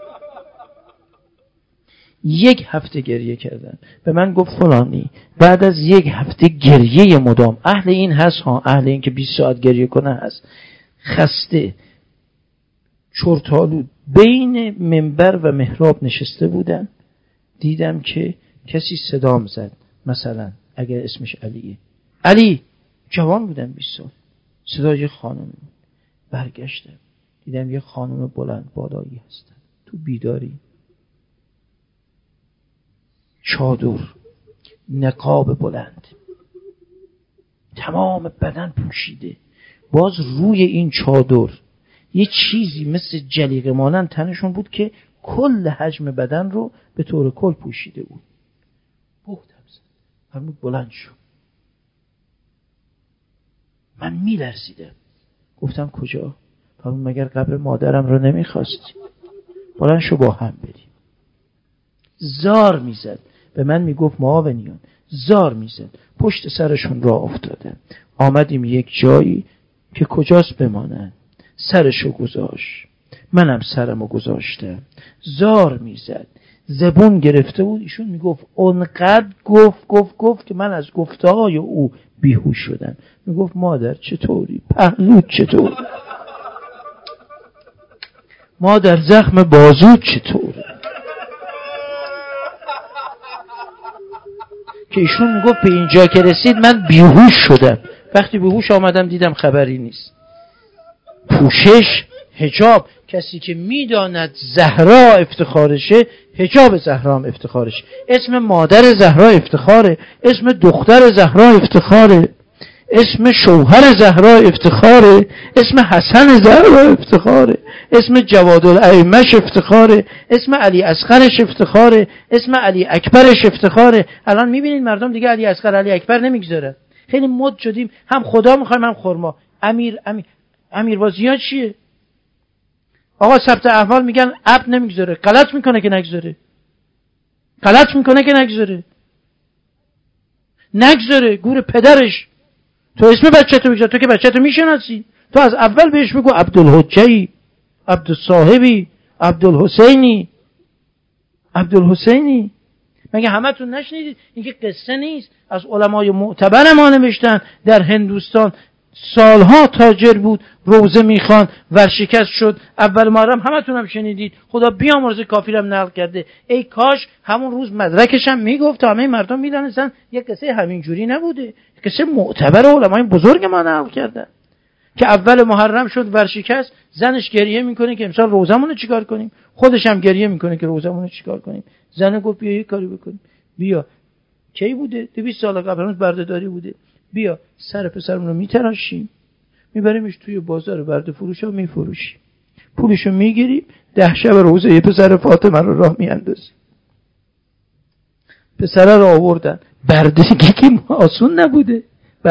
[SPEAKER 1] 1 هفته گریه کردن. به من گفت فلانی بعد از 1 هفته گریه مدام، اهل این هست ها، اهل این که 20 ساعت گریه کنه هست، خسته چرتالود، بین منبر و محراب نشسته بودن، دیدم که کسی صدام زد، مثلا اگر اسمش علیه، علی، جوان بودم 20 سال، صدای یه خانم، برگشتم دیدم یه خانم بلند بالایی هستن، تو بیداری، چادر، نقاب بلند، تمام بدن پوشیده، باز روی این چادر یه چیزی مثل جلیقه مانند تنشون بود که کل حجم بدن رو به طور کل پوشیده بود. بودم زد، فرمود بلند شو. من میلرزیدم، گفتم کجا؟ فرمود مگر قبر مادرم رو نمیخواستی؟ بلند شو با هم بریم. زار میزد، به من میگفت معاونیان، زار میزد، پشت سرشون راه افتادم، آمدیم یک جایی که کجاست بمانن، سرشو گذاشت، منم سرمو گذاشتم، زار میزد، زبون گرفته بود، ایشون میگفت اونقدر گفت که من از گفته‌های او بیهوش شدم. میگفت مادر چطوری؟ پهلوت چطور؟ مادر زخم بازوت چطوره؟ که ایشون میگفت به اینجا که رسید من بیهوش شدم. وقتی بیهوش آمدم دیدم خبری نیست. پوشش، حجاب، کسی که میداند زهرا افتخارشه، حجاب زهرا هم افتخارشه، اسم مادر زهرا افتخاره، اسم دختر زهرا افتخاره، اسم شوهر زهرا افتخاره، اسم حسن زهرا افتخاره، اسم جوادالائمه‌ش افتخاره، اسم علی اصغرش افتخاره، اسم علی اکبرش افتخاره. الان میبینید مردم دیگه علی اصغر علی اکبر نمیگذارن، خیلی مد شدیم، هم خدا میخوایم هم خرما. امیر بازیان چیه؟ آقا ثبت احوال میگن اب نمیگذاره، غلط میکنه که نگذاره، غلط میکنه که نگذاره گور پدرش. تو اسم بچه‌تو بگذار، تو که بچه‌تو میشناسی، تو از اول بهش بگو عبدالحجه‌ای، عبدالصاحبی، عبدالحسینی. مگه همتون نشنیدید؟ این که قصه نیست، از علمای معتبر ما نوشتن. در هندوستان سالها تاجر بود، روزه میخوان، ورشکست شد اول محرم، همتون هم شنیدید، خدا بیامرزه کافرم نقل کرده. ای کاش همون روز مدرکش هم میگفت تا همه مردم میدونستن یک قصه همینجوری نبوده، قصه معتبر علمای بزرگ ما نقل کردن که اول محرم شد ورشکست، زنش گریه میکنه که امسال روزمون چیکار کنیم، خودش هم گریه میکنه که روزمون چیکار کنیم. زن گفت بیا یه کاری بکنیم، بیا. کی بوده؟ 200 سال قبل، هنوز بردهداری بوده. بیا سر پسرمون رو میتراشیم، میبریمش توی بازار برده فروشا میفروشیم، پولشو میگیریم، 10 شب روزه یه پسر فاطمه رو راه میاندازیم. پسر رو آوردن. بردگی که آسون نبوده،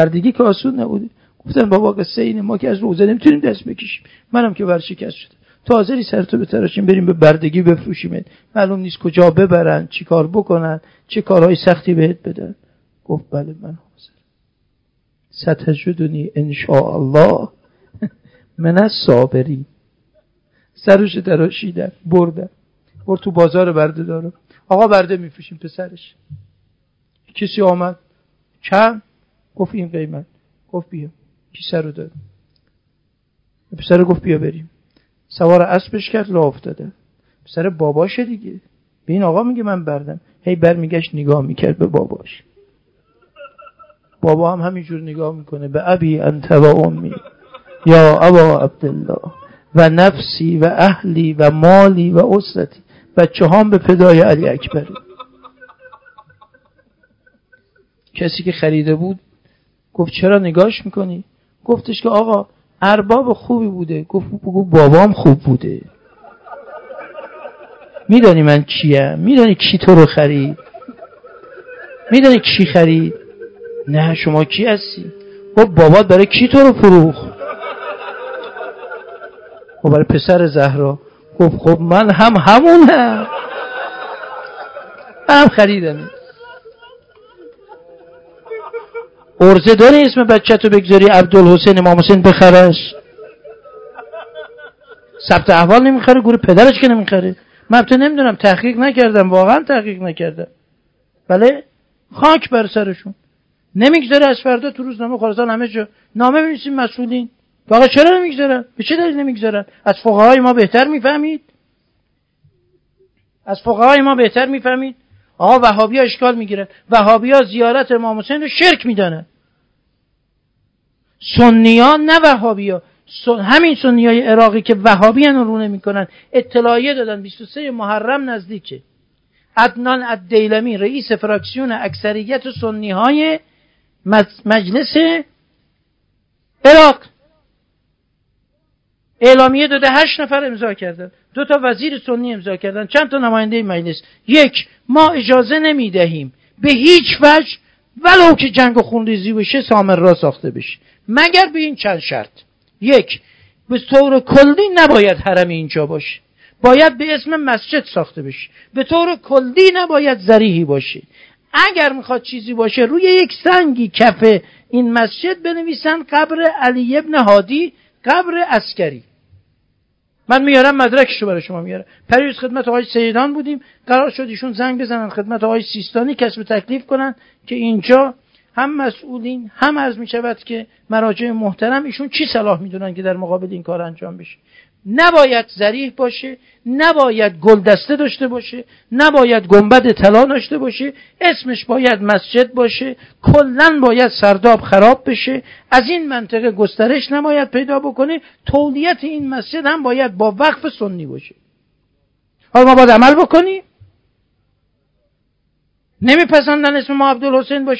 [SPEAKER 1] گفتن بابا قصه اینه، ما که از روزه نمیتونیم دست بکشیم، منم که ورشکست شده، تو حاضری سرتو بتراشیم بریم به بردگی بفروشیمت، معلوم نیست کجا ببرن، چی کار بکنن، چه کارهای سختی بهت بدن. گفت بله من حاضر، ستجدنی ان شاء الله من الصابرین. سرش تراشیدن، برد تو بازار برده دارم، آقا برده میفروشیم. پسرش کسی آمد، چند؟ گفت این قیمت. گفت بیا. کیسه رو داد، پسر گفت بیا بریم. سوار اسبش کرد، راه افتاده. پسر باباشه دیگه، به این آقا میگه من بردم، هی برمیگشت نگاه میکرد به باباش. بابا هم همینجور نگاه میکنه، به ابی انت و امی یا ابا عبدالله و نفسی و اهلی و مالی و اسرتی، بچه هم به فدای علی اکبر. کسی که خریده بود گفت چرا نگاش میکنی؟ گفتش که آقا ارباب خوبی بوده. گفت بگو بابام خوب بوده. میدانی من چیم؟ میدانی کی تو رو خرید؟ میدانی کی خرید؟ نه شما کی هستی؟ گفت بابات برای کی تو رو فروخت؟ خب برای پسر زهرا. گفت خب من همونم، منم خریدم. ارزه داری اسم بچه تو بگذاری عبدالحسین امام حسین بخرش؟ ثبت احوال نمیخره، گور پدرش که نمیخره. من نمیدونم، تحقیق نکردم، واقعا تحقیق نکردم. بله خاک بر سرشون. نمیگذاره از فردا تو روزنامه خراسان همه جا نامه بنویسیم مسئولین. واقعا چرا نمیگذارن؟ به چه دلیل نمیگذارن؟ از فقهای ما بهتر میفهمید. آقا وهابی‌ها اشکال میگیرن، وهابی‌ها زیارت امام حسین رو شرک میدونن. سنی‌ها نه وهابی‌ها، همین سنی‌های عراقی که وهابی ان رو نمی‌کنن، اطلاعیه دادن 23 محرم نزدیکه. عدنان الدیلمی رئیس فراکسیون اکثریت سنی‌های مجلس عراق اعلامیه داده، 8 نفر امضا کردن، 2 تا وزیر سنی امضا کردن، چند تا نماینده مجلس. 1 ما اجازه نمیدهیم به هیچ وجه ولو که جنگ و خونریزی بشه سامرا ساخته بشه مگر به این چند شرط. 1 به طور کلی نباید حرم اینجا باشه، باید به اسم مسجد ساخته بشه. به طور کلی نباید ضریحی باشه. اگر میخواد چیزی باشه روی یک سنگی کف این مسجد بنویسن قبر علی ابن هادی، قبر عسکری. من میارم مدرکشو برای شما میارم. پریروز خدمت آقای سیدان بودیم، قرار شد ایشون زنگ بزنن خدمت آقای سیستانی کسب تکلیف کنن که اینجا هم مسئولین هم عرض میشود که مراجع محترم ایشون چی صلاح میدونن که در مقابل این کار انجام بشه. نباید ضریح باشه، نباید گلدسته داشته باشه، نباید گنبد طلا داشته باشه، اسمش باید مسجد باشه، کلاً باید سرداب خراب بشه، از این منطقه گسترش نباید پیدا بکنه، تولیت این مسجد هم باید با وقف سنی باشه. حالا ما باید عمل بکنی؟ نمیپسندن اسم ما عبدالحسین باشه؟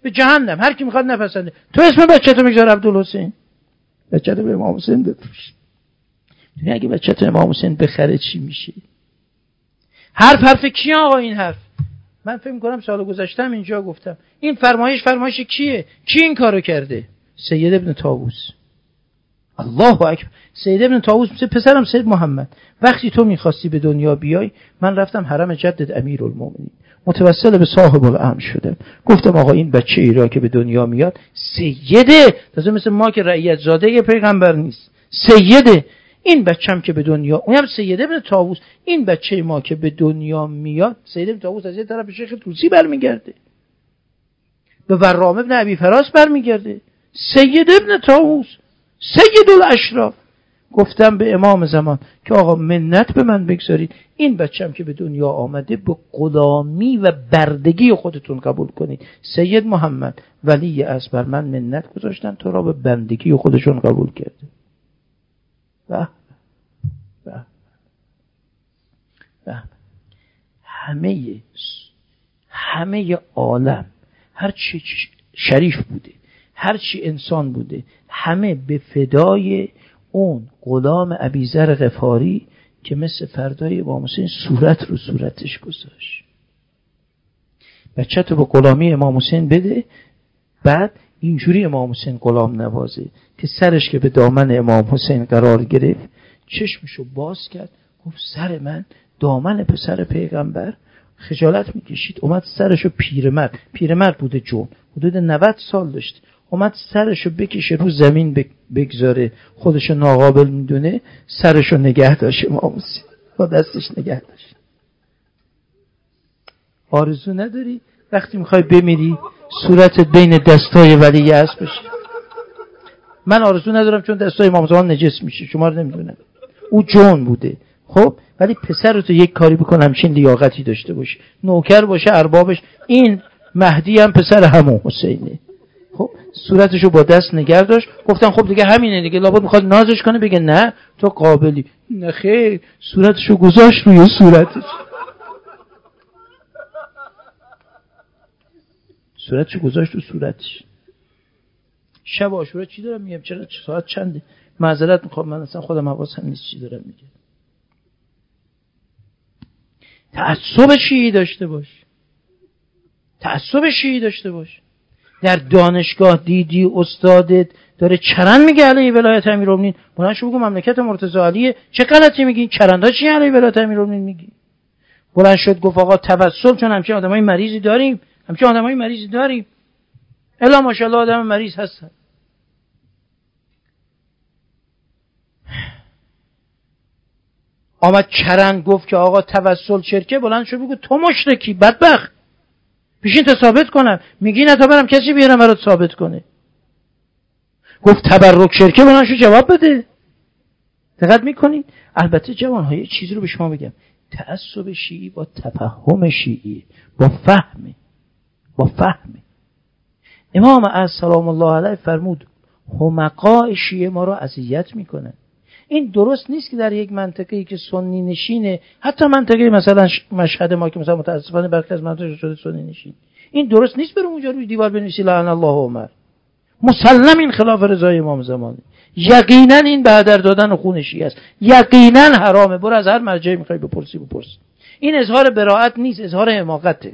[SPEAKER 1] به جهنم، هر کی میخواد نپسنده. تو اسم بچه‌تو میذاری عبدالحسین، بچه‌تو به امام حسین بفروش. اگه بچه‌تو امام حسین بخره چی میشه؟ حرف کیه آقا این حرف؟ من فکر می‌کنم سال گذشتم اینجا گفتم این فرمایش کیه؟ کی این کارو کرده؟ سید ابن طاووس. الله اکبر. سید ابن طاووس میگه پسرم سید محمد، وقتی تو می‌خواستی به دنیا بیای من رفتم حرم جدت امیرالمومنین، متوسل به صاحب الامر شدم، گفتم آقا این بچه ای را که به دنیا میاد سیده، تازه مثل ما که رعیت زاده پیغمبر نیست، سیده، این بچه‌م که به دنیا، اونم سید ابن طاووس، این بچه ما که به دنیا میاد. سید ابن طاووس از یه طرف به شیخ طوسی برمیگرده، به ورام ابن ابی فراس برمیگرده. سید ابن طاووس سید الاشراف. گفتم به امام زمان که آقا منت به من بگذارید، این بچه‌م که به دنیا آمده به غلامی و بردگی خودتون قبول کنید. سید محمد ولی از بر من منت گذاشتن، تو را به بندگی خودشون قبول کرده. همه عالم هر چی شریف بوده، هر چی انسان بوده، همه به فدای اون غلام ابیذر غفاری که مثل فردای امام حسین صورت رو صورتش گذاشت. بچه تو به غلامی امام حسین بده، بعد اینجوری امام حسین غلام نوازه که سرش که به دامن امام حسین قرار گرفت چشمشو باز کرد، گفت سر من دامن پسر پیغمبر. خجالت میکشید، اومد سرشو پیرمرد بوده، جون حدود 90 سال داشت، اومد سرشو بکشه رو زمین بگذاره، خودشو ناقابل میدونه، سرشو نگه داشت امام حسین، با دستش نگه داشت. آرزو نداری وقتی میخوای بمیری صورتت بین دستای ولی عصر بشه؟ من آرزو ندارم چون دستای امام زمان نجس میشه، شما رو نمیدونم. او جون بوده، خب ولی پسر تو یک کاری بکن همچین لیاقتی داشته باشه، نوکر باشه، اربابش. این مهدی هم پسر همون حسینه. خب صورتشو با دست نگه داشت. گفتن خب دیگه همینه دیگه، لابد میخواد نازش کنه، بگه نه تو قابلی. نه خیر، صورتشو گذاشت روی صورتش، صورتشو گذاشت رو صورتش. شب عاشورا چی دارم میگم؟ چرا ساعت چنده؟ معذرت میخوام، من اصلا خودم حواسم نیست چی دارم میگم. تعصب شیعی داشته باش، تعصب شیعی داشته باش. در دانشگاه دیدی استادت داره چرند میگه علیه ولایت امیرالمومنین، بلند شو بگو مملکت مرتضی علیه، چه غلطی میگی؟ چرندا چی علیه ولایت امیرالمومنین میگی؟ بلند شد گفت آقا توسل، چون همچین آدمای مریضی داریم، الا ماشاءالله آدم مریض هستن. آمد چرند گفت که آقا توسل شرکه، بلند شد بگو تو مشرکی بدبخت، پیشین تا ثابت کنم. میگی نه تا برم کسی بیارم برات ثابت کنه. گفت تبرک شرکه، بلند شد جواب بده. دقت میکنید؟ البته جوان‌ها یه چیزی رو به شما بگم، تعصب شیعی با تفهم شیعی، با فهم. امام از سلام الله علیه فرمود حمقاء شیعه ما رو اذیت میکنن. این درست نیست که در یک منطقه‌ای که سنی نشینه، حتی منطقه مثلا مشهد ما که مثلا متاسفانه برخی از مناطق شده سنی نشین، این درست نیست بریم اونجا روی دیوار بنویسی لعن الله عمر. مسلم این خلاف رضای امام زمانه. یقینا این به هدر دادن خون شیعه است، یقینا حرامه. برو از هر مرجعی میخوای بپرس. این اظهار براءت نیست، اظهار حماقته.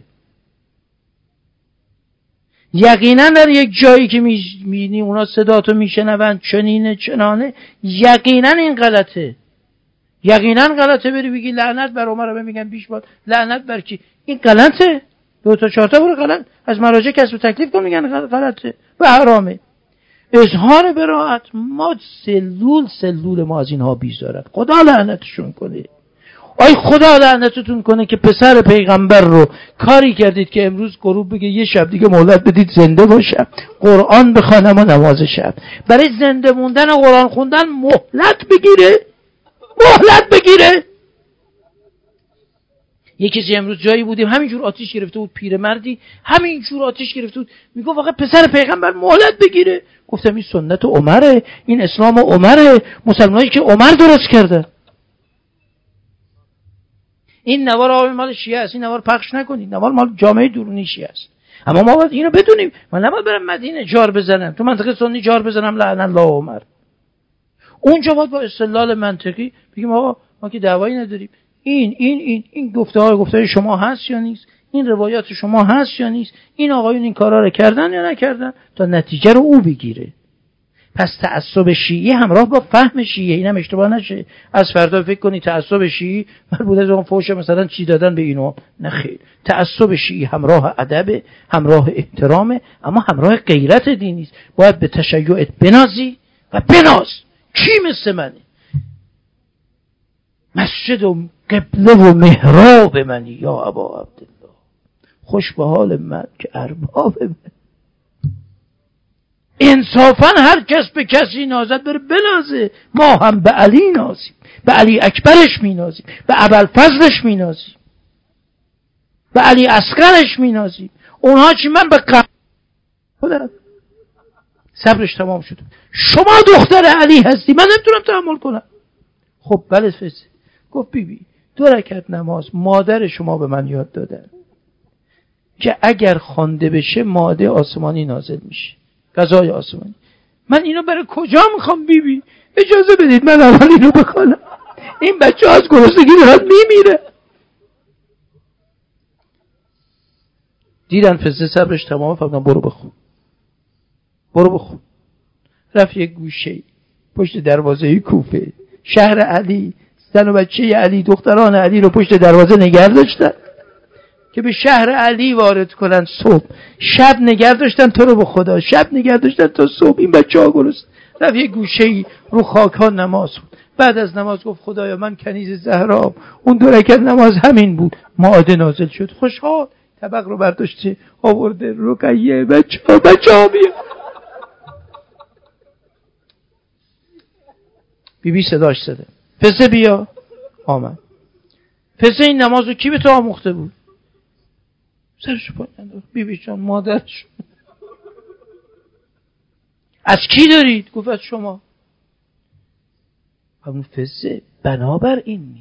[SPEAKER 1] یقینا در یک جایی که میبینی اونا صداتو میشنون چنینه چنانه، یقینا این غلطه. بری بگی لعنت بر عمر رو میگن بیش باد، لعنت بر کی؟ این غلطه. 2 تا 4 تا برو غلط از مراجع کسب تکلیف کن، میگن غلطه و حرامه. اظهار براءت، ما سلول ما از اینها بیزارد. خدا لعنتشون کنه. آی خدا لعنتتون کنه که پسر پیغمبر رو کاری کردید که امروز غروب بگه یه شب دیگه مهلت بدید زنده باشم، قرآن بخوانم و نماز شب. برای زنده موندن و قرآن خوندن مهلت بگیره. یکی امروز جایی بودیم همینجور آتیش گرفته بود، پیرمردی همینجور آتیش گرفته بود، میگه واقعا پسر پیغمبر مهلت بگیره. گفتم این سنت عمره، این اسلام عمره، مسلمانی که عمر درست کرده. این نوار آب مال شیعه است، این نوار پخش نکنید، نوار مال جامعه درونی شیعه است. اما ما باید اینو بدونیم. من نباید برم مدینه جار بزنم، تو منطقه سنی جار بزنم لعن الله عمر. اونجا باید با استدلال منطقی بگیم آقا ما که دعوایی نداریم، این گفته شما هست یا نیست، این روایات شما هست یا نیست، این آقایون این کارا رو کردن یا نکردن، تا نتیجه رو او بگیره. پس تعصب شیعی همراه با فهم شیعی، اینم اشتباه نشه. از فردا فکر کنی تعصب شیعی مربوط از اون فوش مثلا چی دادن به اینو، نه خیر. تعصب شیعی همراه ادب، همراه احترام، اما همراه غیرت دینی است. باید به تشیعت بنازی و بناز. کی مثل منه؟ مسجد و قبله و محراب منی یا ابا عبدالله، خوش به حال من که ارباب من. انصافا هر کس به کسی نازد بره بنازه. ما هم به علی نازیم، به علی اکبرش مینازیم، به ابوالفضلش مینازیم، به علی اصغرش مینازیم. اونها چی؟ من به خودم. صبرش تمام شد. شما دختر علی هستی، من نمیتونم تحمل کنم. خب بله فسه. گفت بی 2 رکعت نماز مادر شما به من یاد دادن که اگر خوانده بشه ماده آسمانی نازل میشه، غذای آسمانی. من اینو برای کجا میخوام بی اجازه بدید من اول اینو بخونم. این بچه از گرسنگی دارد میمیره. دیدن فسه صبرش تمام، فقط برو بخون. رفت یک گوشه پشت دروازه کوفه شهر علی، زن و بچه علی، دختران علی رو پشت دروازه نگه داشتن که به شهر علی وارد کنن. صبح شب نگه داشتن، تو رو به خدا شب نگه داشتن تا صبح. این بچه ها گرست. رفت یک گوشه‌ای رو خاک ها نماز بود. بعد از نماز گفت خدایا من کنیز زهرا، اون 2 رکعت نماز همین بود. مائده نازل شد. خوشحال طبق رو برداشته آورده رقیه بچه ها بیا. بی صداش زده فسه بیا. آمد. فسه این نماز رو کی به تو آموخته بود؟ سرشو پایین بی جان مادرش. از کی دارید؟ گفت از شما. همون فسه بنابر این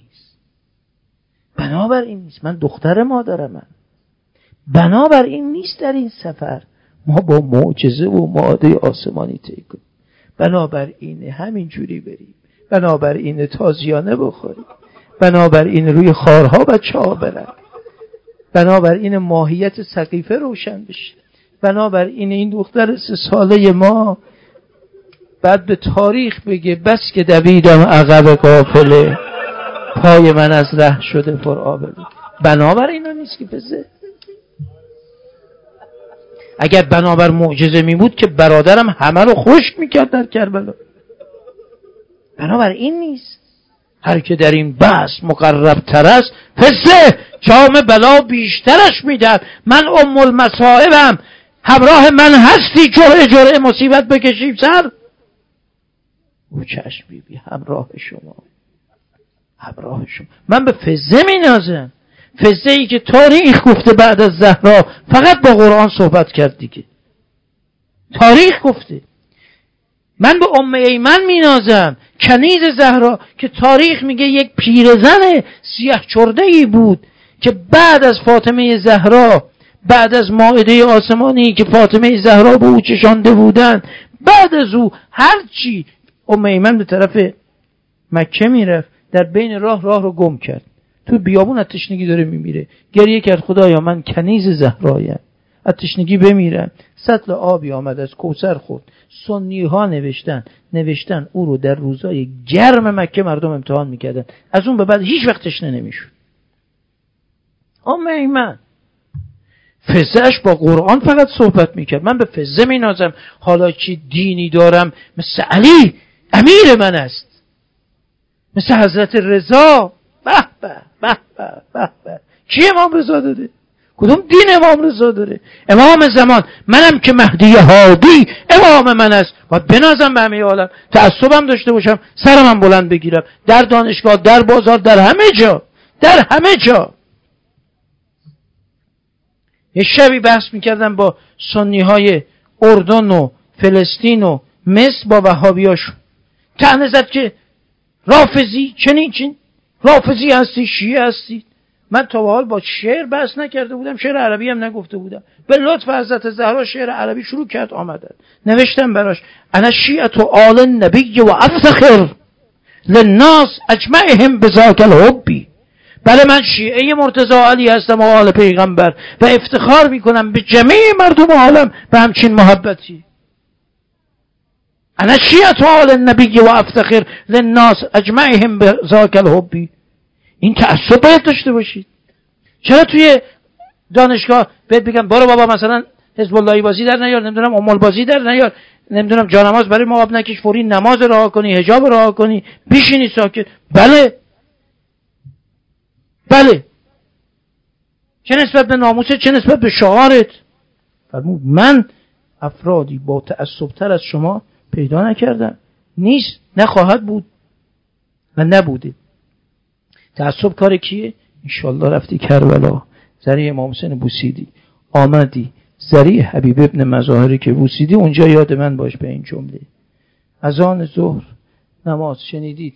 [SPEAKER 1] نیست. من دختر مادرم. بنابر این نیست در این سفر ما با معجزه و ماده آسمانی طی کنیم. بنابر این همین جوری بریم. بنابر این تازیانه بخوریم. بنابر این روی خارها بچه ها برن. بنابر این ماهیت سقیفه روشن بشه. بنابر این دختر 3 ساله ما بعد به تاریخ بگه بس که دویدم عقب قافله، پای من از ره شده پر آبله. بنابر اینا نیست که بزه. اگر بنابر معجزه می بود که برادرم همه رو خشک میکرد در کربلا. بنابر این نیست. هر که در این بحث مقرب تر است فسه جام بلا بیشترش میدن. من ام المصائبم، همراه من هستی جرعه مصیبت بکشیم سر. او چشم بی همراه شما. من به فزه می نازم. فزه ای که تاریخ گفته بعد از زهرا فقط با قرآن صحبت کرد دیگه. تاریخ گفته. من به ام ایمن می نازم، کنیز زهرا، که تاریخ میگه یک پیرزن سیاه چرده‌ای بود که بعد از فاطمه زهرا، بعد از مائده آسمانی که فاطمه زهرا به او چشانده بودن، بعد از او هرچی ام ایمن به طرف مکه میرفت در بین راه رو گم کرد. تو بیابون از تشنگی داره میمیره. گریه کرد خدایا من کنیز زهرایم، از تشنگی بمیرم. سطل آبی آمد از کوثر خورد. سنی ها نوشتن او رو در روزای گرم مکه مردم امتحان میکردن. از اون به بعد هیچ وقت تشنه نمیشد. ام ایمن فزهش با قرآن فقط صحبت میکرد. من به فزه مینازم. حالا چی دینی دارم مثل علی امیر من است، مثل حضرت رضا. به به به به به به. کی امام رضا داده؟ کدوم دین امام رضا داره؟ امام زمان منم که مهدی هادی امام من است. باید بنازم به همه عالم، تعصبم داشته باشم، سرمم بلند بگیرم، در دانشگاه، در بازار، در همه جا. یه شبی بحث میکردم با سنی های اردن و فلسطین و مصر با وهابیاشون. طعنه زد که رافضی چنین رافضی هستی، شیعه هستی. من تا به حال با شعر بحث نکرده بودم، شعر عربی هم نگفته بودم. به لطف حضرت زهرا شعر عربی شروع کرد آمدن. نوشتم براش انا شیعة آل النبی و افتخر للناس اجمعهم بذاک الحبی. بله من شیعه مرتضی علی هستم و آل پیغمبر و افتخار میکنم به جمعی مردم عالم به همچین محبتی. انا شیعة آل النبی و افتخر للناس اجمعهم بذاک الحبی. این تعصب باید داشته باشید. چرا توی دانشگاه بهت بگم برو بابا مثلا حزب اللهی بازی در نیار، نمیدونم امول بازی در نیار، نمیدونم جانماز برای ما آب نکش، فوری نماز رها کنی، حجاب رها کنی، بشینی ساکت. بله چه نسبت به ناموست، چه نسبت به شعارت. فرمود من افرادی با تعصب‌تر از شما پیدا نکردم، نیست، نخواهد بود و نبوده. تعصب کار کیه؟ انشالله رفتی کربلا، زری امام حسین بوسیدی، آمدی زری حبیب ابن مظاهری که بوسیدی، اونجا یاد من باش به این جمله. اذان ظهر نماز شنیدید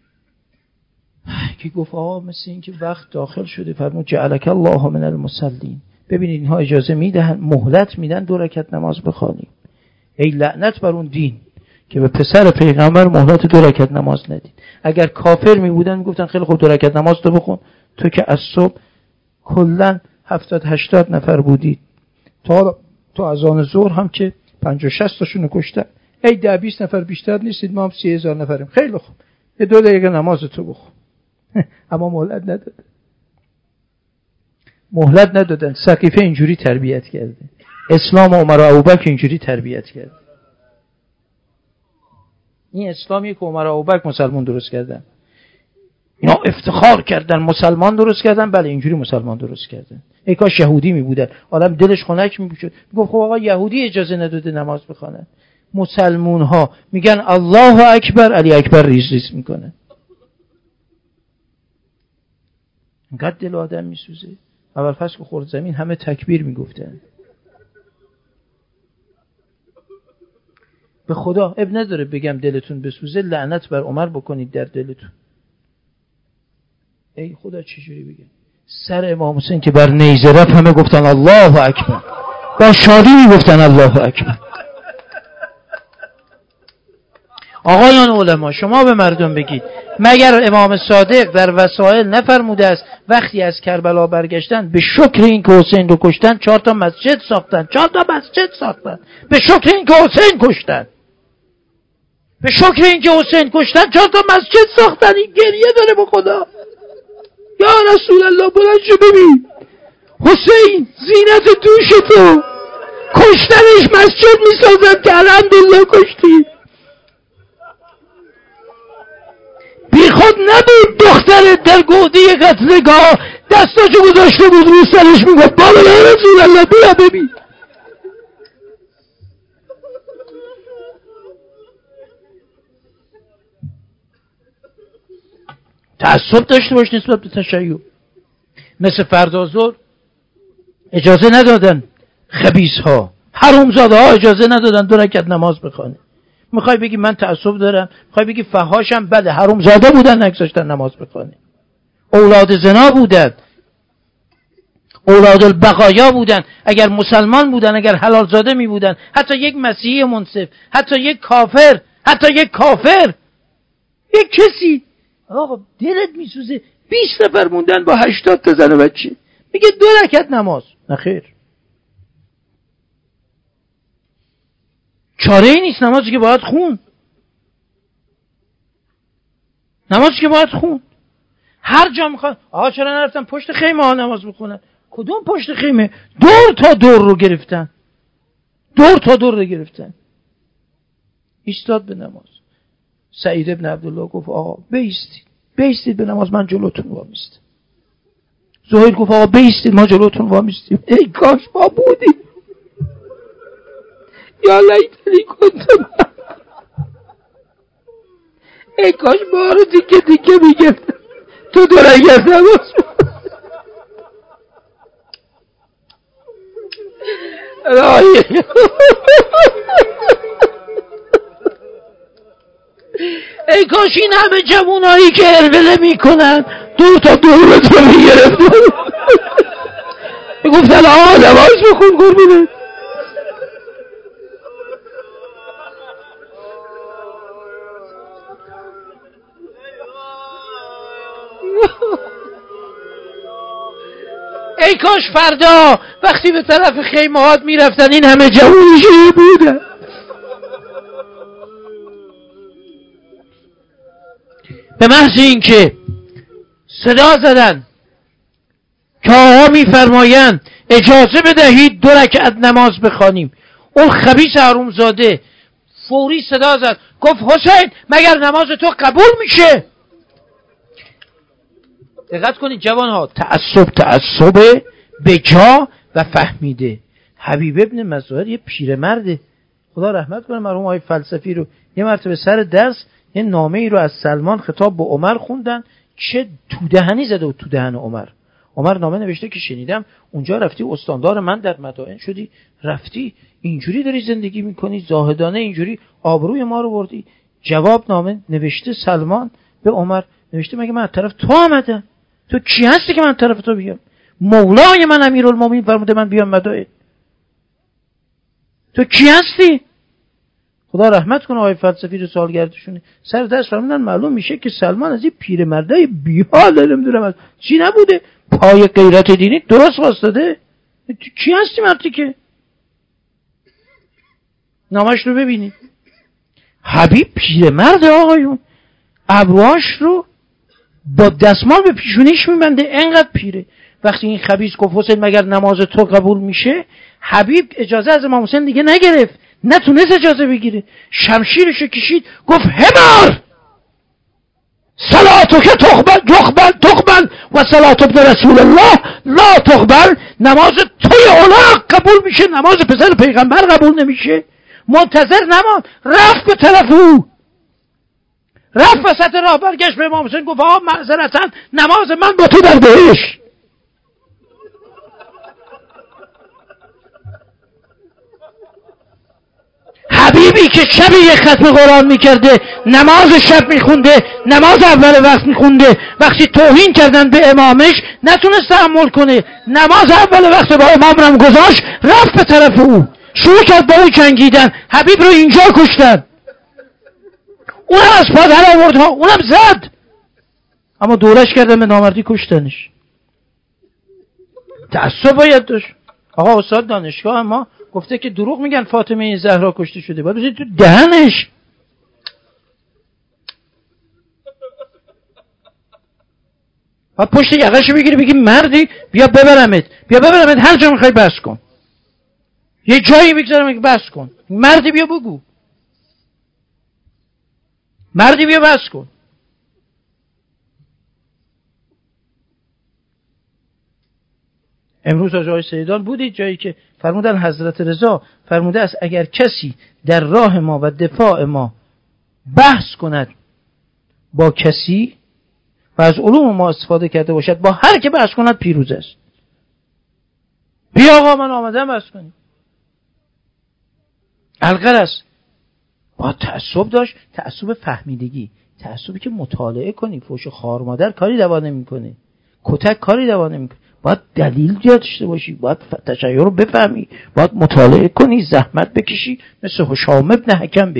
[SPEAKER 1] که گفت آقا مثل این که وقت داخل شده، فرمود جعلک الله من المصلین. ببینید اینها اجازه میدهن، مهلت میدن 2 رکعت نماز بخوانیم. ای لعنت بر اون دین که به پسر پیغمبر مهلت 2 رکعت نماز ندید. اگر کافر می گفتن خیلی خوب 2 رکعت نماز تو بخون، تو که از صبح کلا 70-80 نفر بودید، تا اذان ظهر هم که 50-60 تاشون کشتن، ای 10-20 نفر بیشتر نیستید، ما هم 30,000 نفریم، خیلی خوب 2 دقیقه نماز تو بخون. اما مهلت ندادن. سقیفه اینجوری تربیت کرده، اسلام عمر و ابوبکر اینجوری تربیت کرده. این اسلامی که عمر و ابوبکر مسلمان درست کردن، اینا افتخار کردن مسلمان درست کردن. بله اینجوری مسلمان درست کردن. ای کاش یهودی می بودن، آدم دلش خنک می شد، میگفت خب آقا یهودی اجازه نداده نماز بخونن، مسلمون ها میگن الله اکبر، علی اکبر ریز میکنن. اینقدر دل آدم میسوزه. اول فصل که خورد زمین همه تکبیر میگفتن. به خدا اب نداره بگم دلتون بسوزه، لعنت بر عمر بکنید در دلتون. ای خدا چجوری بگم؟ سر امام حسین که بر نیزه رفت همه گفتن الله اکبر، با شادی میگفتن الله اکبر. آقایان علما شما به مردم بگید مگر امام صادق در وسائل نفرموده است وقتی از کربلا برگشتن به شکر این که حسین رو کشتن 4 تا مسجد ساختن، 4 تا مسجد ساختن به شکر این که حسین کشتن، به شکر این که حسین کشتن 4 تا مسجد ساختن. این گریه داره به خدا. یا رسول الله بلند شو ببین حسین زینت دوش تو، کشتنش مسجد میسازن که الحمدلله کشتی. بی خود نبود دخترت در گودی قتلگاه دستاشو گذاشته بود رو سرش، میگفت بابا یا رسول الله بیا ببین. تعصب داشته باش نسبت به تشیع. مثل فردازور اجازه ندادن، خبیث ها حرومزاده ها اجازه ندادن 2 رکعت نماز بخونه. میخوای بگی من تعصب دارم؟ میخوای بگی فحاشم؟ بله حرومزاده بودن نگذاشتن نماز بخونه، اولاد زنا بودن، اولاد البقایا بودن. اگر مسلمان بودن، اگر حلال زاده می بودن، حتی یک مسیحی منصف، حتی یک کافر، یک کسی، آقا دلت میسوزه 20 نفر موندن با 80 تا زن و بچه، میگه 2 رکعت نماز. نخیر، چاره ای نیست. نمازی که باید خون، هر جا میخواد. آقا چرا نرفتن پشت خیمه ها نماز بخونن؟ کدوم پشت خیمه؟ دور تا دور رو گرفتن. ایستاد به نماز. سعید ابن عبدالله گفت آقا بیستید به نماز، من جلوتون وامیستم. زهیر گفت آقا بیستید، ما جلوتون وامیستیم. ای کاش ما بودیم. یا لیتنی کنتم، ای کاش ما رو دیگه میگفتم تو 2 رکعت نماز. ای کاش این همه جوانایی که هربله میکنن دور تا دورت رو میگرفت. میگفتن آقا نماز بخون قربونه. ای کاش فردا وقتی به طرف خیمهات میرفتن این همه جوونی بودن. به محض این که صدا زدن که آقا میفرمایند اجازه بدهید 2 رکعت نماز بخوانیم، اون خبیث حرومزاده فوری صدا زد گفت حسین مگر نماز تو قبول میشه؟ دقت کنید جوانها، تعصب به جا و فهمیده. حبیب ابن مظاهر یه پیرمرده، خدا رحمت کنه مرحوم آقای فلسفی رو، یه مرتبه سر درس یه نامه ای رو از سلمان خطاب به عمر خوندن، چه تو دهنی زده و تو دهن عمر. عمر نامه نوشته که شنیدم اونجا رفتی استاندار من در مدائن شدی، رفتی اینجوری داری زندگی میکنی، زاهدانه اینجوری آبروی ما رو بردی. جواب نامه نوشته سلمان به عمر، نوشته مگه من از طرف تو آمدم؟ تو کی هستی که من طرف تو بیام؟ مولای من امیرالمومنین فرموده من بیام مدائن، تو کی هستی؟ خدا رحمت کنه آقای فلسفی رو سالگردشونه سر دست فرمودن معلوم میشه که سلمان از این پیرمردای بیحال نمیدونم از چی نبوده، پای غیرت دینی درست واسطاده. تو کی هستی مردی که؟ نامش رو ببینید. حبیب پیرمرد آقایون، ابروهاش رو با دستمال به پیشونیش میبنده، انقدر پیره. وقتی این خبیث گفت حسین مگر نماز تو قبول میشه، حبیب اجازه از امام حسین دیگه نگرفت، نتونست اجازه بگیره، شمشیرشو کشید گفت همار صلاتو که تقبل و صلات ابن رسول الله لا تقبل. نماز توی اولاق قبول میشه، نماز پسر پیغمبر قبول نمیشه. منتظر نمان، رفت به طرف او، رفت وسط راه برگشت به امام حسین گفت آقا معذرتاً نماز من با تو در بهشت. حبیبی که شب یک ختم قرآن میکرده، نماز شب میخونده، نماز اول وقت میخونده، وقتی توهین کردن به امامش نتونست تحمل کنه، نماز اول وقت با امام رم گذاشت، رفت به طرف او، شروع کرد با او جنگیدن. حبیب رو اینجا کشتن، اونم از پا در آورد ها، اونم زد، اما دورش کردن به نامردی کشتنش. تعصب باید داشت. آقا استاد دانشگاه ما گفته که دروغ میگن فاطمه زهرا کشته شده، باید بزنید تو دهنش. باید پشت یقهشو بگیری بگی مردی بیا ببرمت هر جا میخوای بس کن، یه جایی بگذارم که بس کن، مردی بیا بگو، مردی بیا بس کن. امروز آقای سیدان بودید جایی که فرمودن حضرت رضا فرموده است اگر کسی در راه ما و دفاع ما بحث کند با کسی و از علوم ما استفاده کرده باشد، با هر که بحث کند پیروز است. بیا آقا من آمدم بحث کنیم. الغرض با تعصب داشت، تعصب فهمیدگی، تعصبی که مطالعه کنی، فوش خار مادر کاری دوا نمیکنه، کتک کاری دوا نمیکنه. باید دلیل داشته باشی، باید تشیع رو بفهمی، باید مطالعه کنی، زحمت بکشی، مثل هشام ابن حکم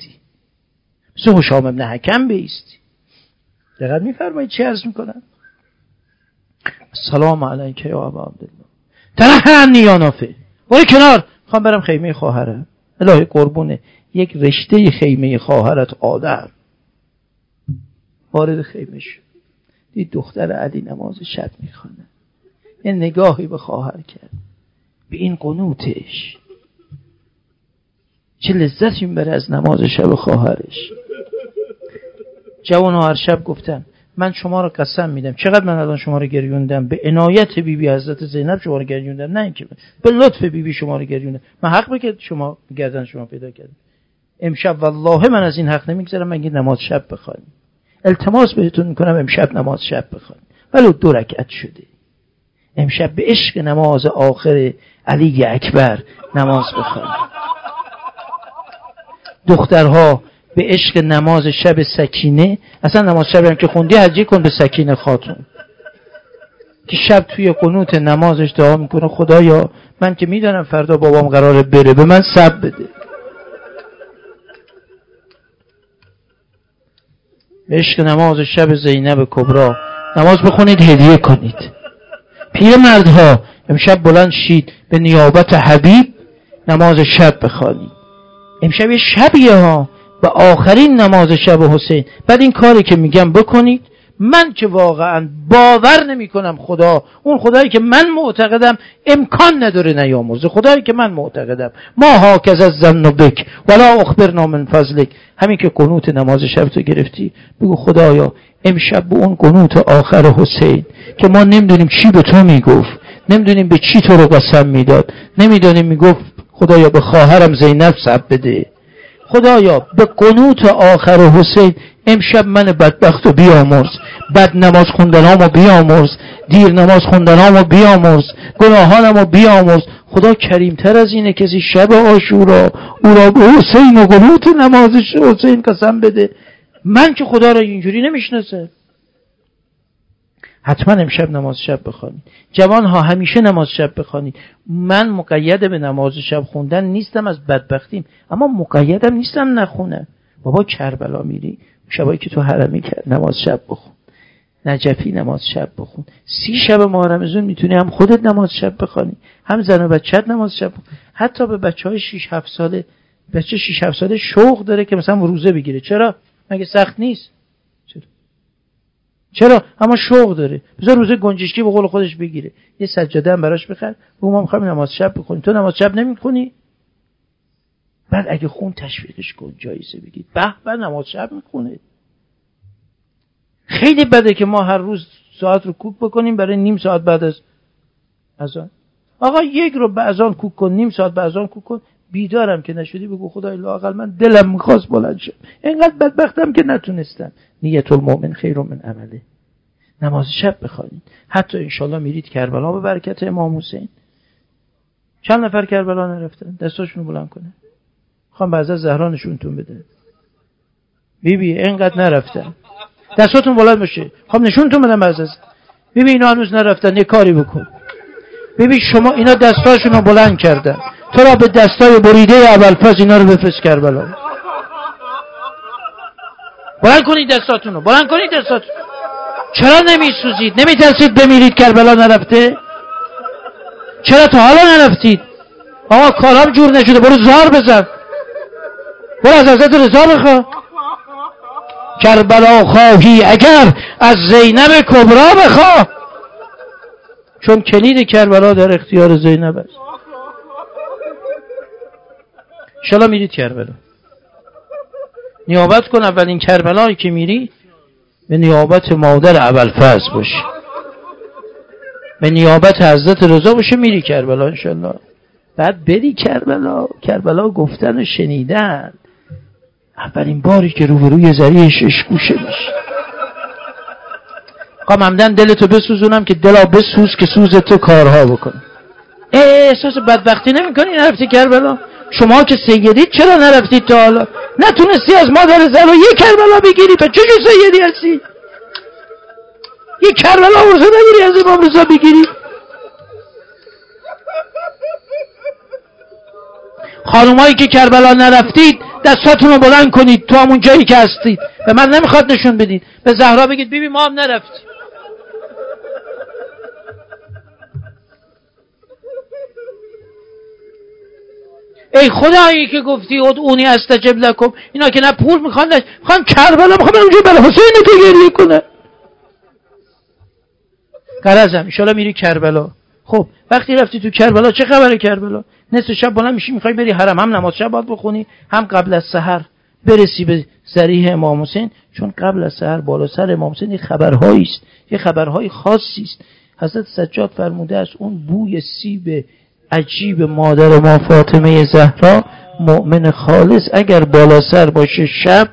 [SPEAKER 1] بایستی. دقیق میفرمایید چی عرض میکنن؟ السلام علیک یا ابا عبدالله تنحنی یا نافع، برو کنار، خوام برم خیمه خواهرم. الهی قربونه یک رشته خیمه خواهرت آدم وارد خیمه شد، دید دختر علی نماز شب میخونه، یه نگاهی به خواهر کرد، به این قنوتش چه لذتی میبره از نماز شب خواهرش. جوان هر شب گفتن من شما رو قسم میدم، چقدر من الان شما رو گریوندم، به عنایت بیبی حضرت زینب شما رو گریوندم، نه اینکه به لطف بیبی شما رو گریوندم، من حق بگید شما گردن شما پیدا کردم. امشب والله من از این حق نمیگذرم، من نماز شب بخوانیم، التماس بهتون میکنم امشب نماز شب بخوانیم، ولو 2 رکعت شده. امشب به عشق نماز آخر علی اکبر نماز بخوانیم. دخترها به عشق نماز شب سکینه، اصلا نماز شب هم که خوندی حجی کن به سکینه خاتون، که شب توی قنوت نمازش دعا میکنه خدایا من که میدونم فردا بابام قراره بره، به من صبر بده. عشق نماز شب زینب کبرا، نماز بخونید هدیه کنید. پیرمردها امشب بلند شید به نیابت حبیب نماز شب بخوانید. امشب یه شبیه ها و آخرین نماز شب حسین. بعد این کاری که میگم بکنید. من که واقعا باور نمی کنم خدا، اون خدایی که من معتقدم امکان نداره نیامرزه، خدایی که من معتقدم ما هاکز از ظن بک ولا اخبرنا من فضلک. همین که قنوت نماز شب تو گرفتی بگو خدایا امشب به اون قنوت آخر حسین که ما نمیدونیم چی به تو میگفت، نمیدونیم به چی تو رو قسم میداد، نمیدونیم میگفت خدایا به خواهرم زینب صبر بده، خدایا به قنوت آخر حسین امشب من بدبخت رو بیامرز، بد نماز خوندنامو بیامرز، دیر نماز خوندنامو بیامرز، گناهانمو بیامرز. خدا کریمتر از اینه کسی شب عاشورا او را به حسین و قنوت نمازش حسین قسم بده. من که خدا را اینجوری نمیشناسه. حتما امشب نماز شب بخوانید. جوان ها همیشه نماز شب بخوانید. من مقید به نماز شب خوندن نیستم از بدبختیم، اما مقیدم نیستم نخونم. بابا کربلا میری شبایی که تو حرمی کرد نماز شب بخون، نجفی نماز شب بخون، 30 شب ماه رمضان میتونی هم خودت نماز شب بخوانی، هم زن و بچه‌ت نماز شب بخون. حتی به بچهای 6-7 ساله، بچه 6-7 ساله شوق داره که مثلا روزه بگیره. چرا؟ مگه سخت نیست؟ چرا؟ اما شوق داره. بذار روزه گنجشکی به قول خودش بگیره، یه سجاده هم براش بخر، بگو ما می‌خوایم نماز شب بخونیم. تو نماز شب نمی‌خونی؟ بعد اگه خون تشویقش کن، جایزه بگید به به نماز شب میخونه. خیلی بده که ما هر روز ساعت رو کوک بکنیم برای نیم ساعت بعد از اذان. آقا 1 رو به اذان کوک کن، نیم ساعت به اذان کوک کن. بیدارم که نشدی بگو خدای لااقل من دلم میخواست بلند شم، اینقدر بدبختم که نتونستم. نیت المؤمن خیر من عمله. نماز شب بخوانید. حتی انشالله میرید کربلا به برکت امام حسین. چند نفر کربلا نرفتن؟ دستاشونو بلند کنه. خواهم بعضا زهرا نشونتون بده. بیبی اینقدر نرفتن، دستاتون بلند باشه. خواهم نشونتون بدم بعضا. بیبی اینا هنوز نرفتن، یه کاری بکن. بیبی شما اینا دستاشونو بلند کردن، تو را به دستای بریده ابوالفضل اینا رو بفرست کربلا. بلند کنید دستاتونو، بلند کنید دستاتون. چرا نمیسوزید؟ نمیترسید بمیرید کربلا نرفته؟ چرا تا حالا نرفتید؟ آقا کارام جور نشده، برو زار بزن، برو از حضرت رضا بخوا. کربلا خواهی اگر از زینب کبرا بخوا، چون کلید کربلا در اختیار زینب است. انشالله میرید کربلا، نیابت کن. اولین کربلایی که میری به نیابت مادر ابوالفضل باشه، به نیابت حضرت رضا باشه. میری کربلا انشالله. بعد بری کربلا. کربلا گفتن و شنیدن. اولین باری که روبروی ذریع 6 گوشه میشه. خواهم همدن دلتو بسوزونم که دلا بسوز که سوز تو کارها بکن. احساس بدبختی نمی کنی نرفتی کربلا؟ شما که سیدید چرا نرفتید تا حالا؟ نتونستی از مادر زن یه کربلا بگیری؟ پس چجور سیدی هستی؟ یه کربلا ورزه نگیری از امام رضا بگیری؟ خانومایی که کربلا نرفتید دستاتون رو بلند کنید تو همون جایی که هستید. به من نمیخواد نشون بدید، به زهرا بگید بیبی ما هم نرفتیم. ای خدایی که گفتی ادعونی استجب لکم، اینا که نه پول میخوان کربلا میخوان اونجا برای حسین تو گریه کنه. قرضم انشالله میری کربلا. خب وقتی رفتی تو کربلا چه خبره کربلا؟ نصف شب بلند میشی میخوای بری حرم، هم نماز شب باید بخونی، هم قبل از سحر برسی به ذریح امام حسین. چون قبل از سحر بالا سر امام حسین یه خبرهایی است، یه خبرهای خاصی است. حضرت سجاد فرموده است اون بوی سیب عجیب مادر ما فاطمه زهرا مؤمن خالص اگر بالا سر باشه شب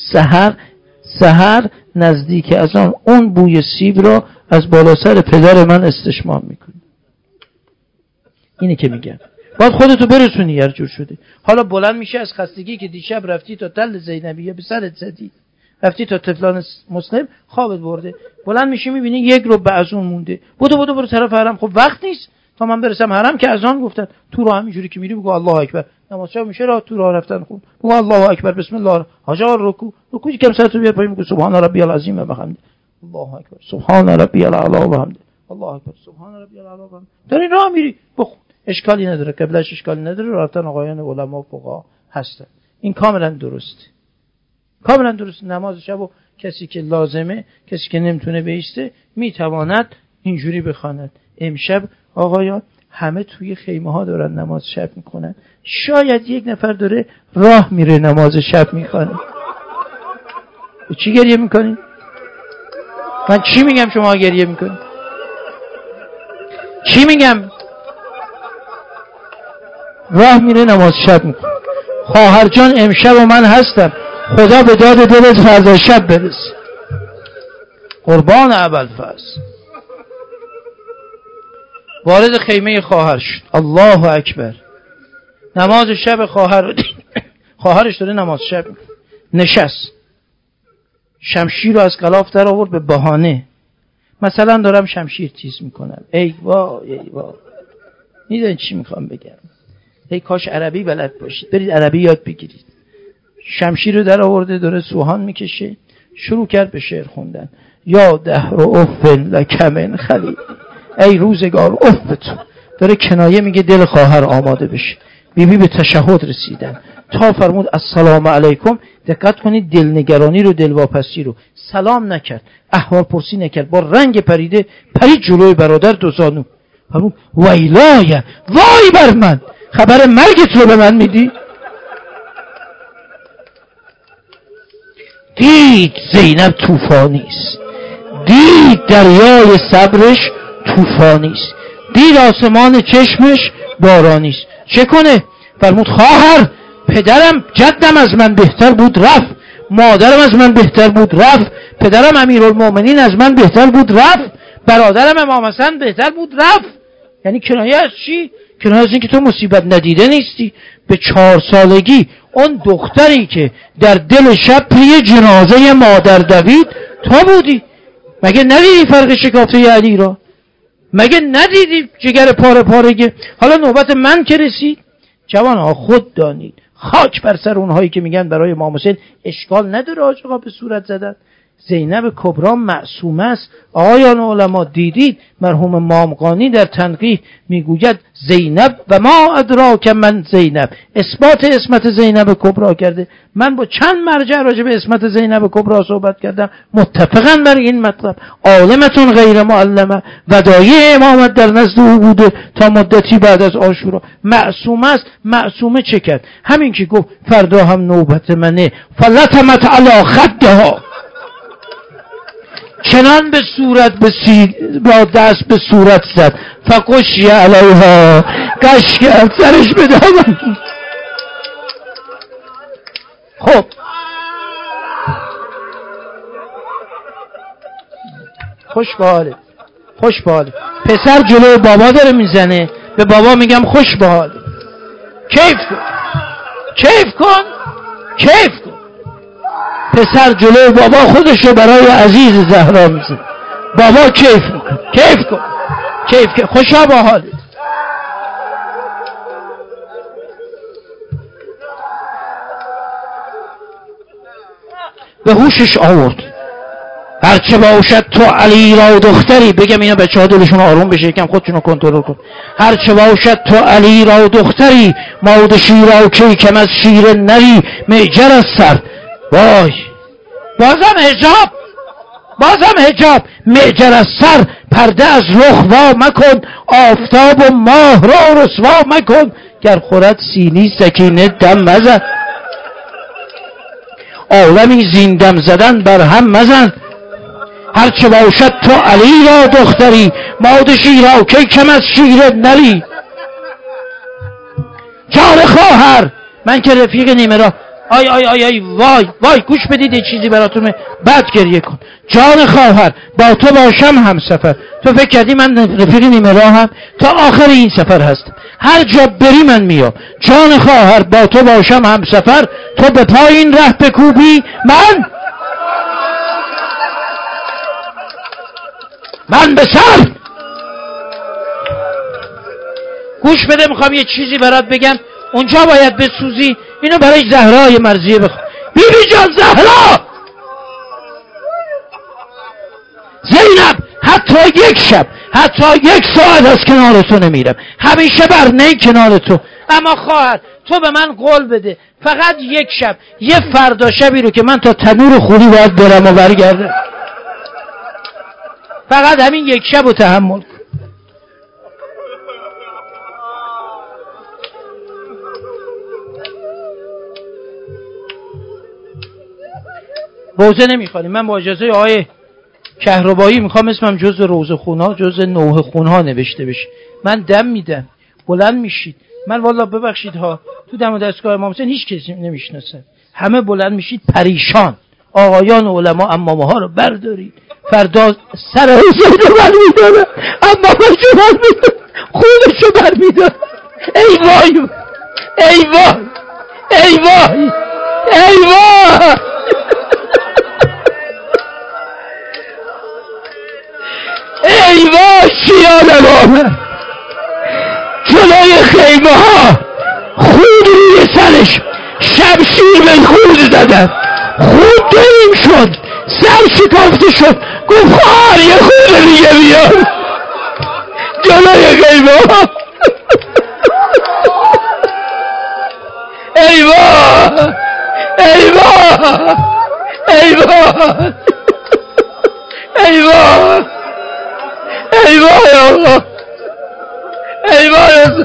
[SPEAKER 1] سحر نزدیک از اون بوی سیب را از بالا سر پدر من استشمام میکنه. اینه که میگم باید خودتو برسونی هر جور شده. حالا بلند میشه از خستگی که دیشب رفتی تا تل زینبیه به سرت زدی، رفتی تا تفلان مسلم خوابت برده، بلند میشی میبینی 1 ربع از اون مونده، بدو برو طرف حرم. خب وقت نیست تا من برسم حرم که اذان گفتن. تو راه همینجوری که میری بگو الله اکبر. نماز شب میشه راه تو راه رفتن خون بگو الله اکبر بسم الله. حاجا رکوع کم سرتو بیار پایین بگو سبحان ربی العظیم و بحمده الله اکبر سبحان ربی الاعلی و بحمده الله اکبر سبحان ربی الاعلی و بحمده. داری راه میری بخون، اشکالی نداره، قبلش اشکالی نداره، رفتن آقایان علما فقها هستن. این کاملا درسته، کاملا درست. نماز شبو کسی که لازمه، کسی که نمیتونه بیسته میتواند اینجوری بخواند. امشب آقایان همه توی خیمه ها دارن نماز شب میکنن، شاید 1 نفر داره راه میره نماز شب میخونه. چی گریه میکنین؟ من چی میگم شما گریه میکنین؟ چی میگم؟ راه میره نماز شب میکنه. خواهر جان امشب و من هستم، خدا به داد دلت فردا شب برس. قربان ابوالفضل وارد خیمه خواهر شد، الله اکبر. نماز شب خواهرش داره نماز شب نشست، شمشیر رو از غلاف در آورد به بهانه مثلا دارم شمشیر تیز میکنم. ای وای ای وای، میدونید چی میخوام بگم؟ ای کاش عربی بلد باشید، برید عربی یاد بگیرید. شمشیر رو در آورده داره سوهان میکشه، شروع کرد به شعر خوندن. یا دهر و افن لکمن خلیل، ای روزگار اف تو. داره کنایه میگه دل خواهر آماده بشه. بیبی به تشهد رسیدن تا فرمود السلام علیکم. دقت کنید دلنگرانی رو، دلواپسی رو. سلام نکرد، احوال پرسی نکرد، با رنگ پریده پرید جلوی برادر دو زانو. فرمود ویلای، وای بر من، خبر مرگت رو به من میدی؟ دید زینب طوفانیست، دید دریای صبرش طوفانیست، دید آسمان چشمش بارانیست. چه کنه؟ فرمود خواهر، پدرم جدم از من بهتر بود رفت، مادرم از من بهتر بود رفت، پدرم امیرالمومنین از من بهتر بود رفت، برادرم امام حسن بهتر بود رفت. یعنی کنایه از چی؟ کنایه از این که تو مصیبت ندیده نیستی. به 4 سالگی اون دختری که در دل شب پی جنازه مادر دوید تو بودی. مگه ندیدی فرق شکافته علی را؟ مگه ندیدی جگر پاره پارگی؟ حالا نوبت من که رسید. جوانها خود دانید، خاک بر سر اونهایی که میگن برای امام حسین اشکال نداره آقا به صورت زدن. زینب کبرا معصومه است. آقایان علما دیدید مرحوم مامقانی در تنقیح میگوید زینب و ما ادراک من زینب، اثبات عصمت زینب کبرا کرده. من با چند مرجع راجع به عصمت زینب کبرا صحبت کردم، متفقاً بر این مطلب. عالمتون غیر معلمه، ودایع امامت در نزد او بوده تا مدتی بعد از عاشورا. معصومه است. معصومه چه کرد؟ همین که گفت فردا هم نوبت منه، فلتمت علی خدها، چنان به صورت با دست به صورت زد، فقشی علیها، قش کرد سرش به دامن. خب خوش به حاله، خوش به حاله. پسر جلوی بابا داره میزنه، به بابا میگم خوش به حاله، کیف کن، کیف کن، کیف کن. پسر جلوی بابا خودشو برای عزیز زهرا میزنه، بابا کیف میکن، کیف کن، کیف کن، خوشا به حالت. به هوشش آورد. هرچه باشد تو علی را دختری، بگم اینا بچه‌ها دلشون آروم بشه، یکم خودشونو کنترل کن. هرچه باشد تو علی را دختری، ماد شیرا کی کم از شیر نری، معجر از سر. وای بازم حجاب، بازم حجاب. معجر از سر، پرده از رخ وا مکن، آفتاب و ماه را رسوا مکن، گر خورد سیلی سکینه دم مزن، عالمی زین دم زدن بر هم مزن. هرچه باشد تو علی را دختری، ماد شیرا کی کم از شیر نری. جان خواهر، من که رفیق نیمه راه، آی آی آی آی وای وای، گوش بدید یه چیزی براتون، بعد گریه کن. جان خواهر، با تو باشم هم سفر. تو فکر کردی من رفیق نیمه راه هم؟ تا آخر این سفر هستم، هر جا بری من میام. جان خواهر، با تو باشم هم سفر، تو به پایین ره بکوبی من من به سر. گوش بده، میخوام یه چیزی برات بگم. اونجا باید بسوزی، اینو برای زهرای مرضیه بخون. بیبی جان زهرا، زینب، حتی یک شب، حتی یک ساعت از کنار تو نمیرم، همیشه بر نی کنار تو. اما خواهر تو به من قول بده فقط یک شب، یه فردا شبی رو که من تا تنور خونی باید برم و برگردم، فقط همین یک شب رو تحمل کن. روزه نمیخوانیم. من با اجازه آقای کهربایی میخوام اسمم جز روزه خونها، جز نوه خونها نوشته بشه. من دم میدم، بلند میشید. من والا ببخشید ها، تو دم و دستگاه امام حسین هیچ کسی نمیشناسه، همه بلند میشید پریشان. آقایان علما امامه ها رو بردارید، فردا سر حسین رو برمیدارم، امامش رو برمیدارم، خونش رو برمیدارم. ای وای ای وای ای وای ای وای ای وای شیان بابا، جلوی خیمه ها خون روی سرش، شمشیر به خون زدن، خون دریم شد، سر شکافته شد، گفت خواهر یه خون دیگه بیار جلوی خیمه ها. ای وای ای وای ای وای ای وای ای وای آقا، ای وای.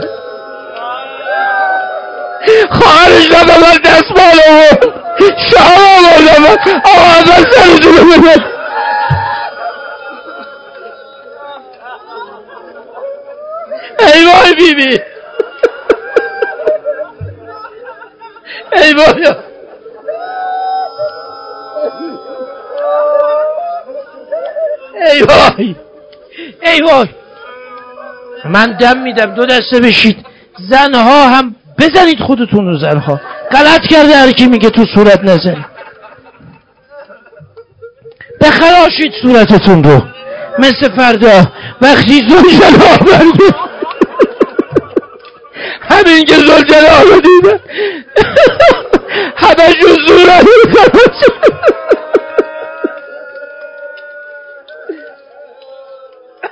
[SPEAKER 1] خواهرش به من دستمال آورد، شام آورد من، آقا اول سرتون رو ببین. ای وای بیبی، ای وای ای وای ای وای. من دم میدم، دو دسته بشید. زنها هم بزنید خودتون رو، زنها غلط کرده هر کی میگه تو صورت نزنید، بخراشید صورتتون رو مثل فردا وقتی زلجلال برده. همین که زلجلال رو دیدن همه جون صورت رو خراش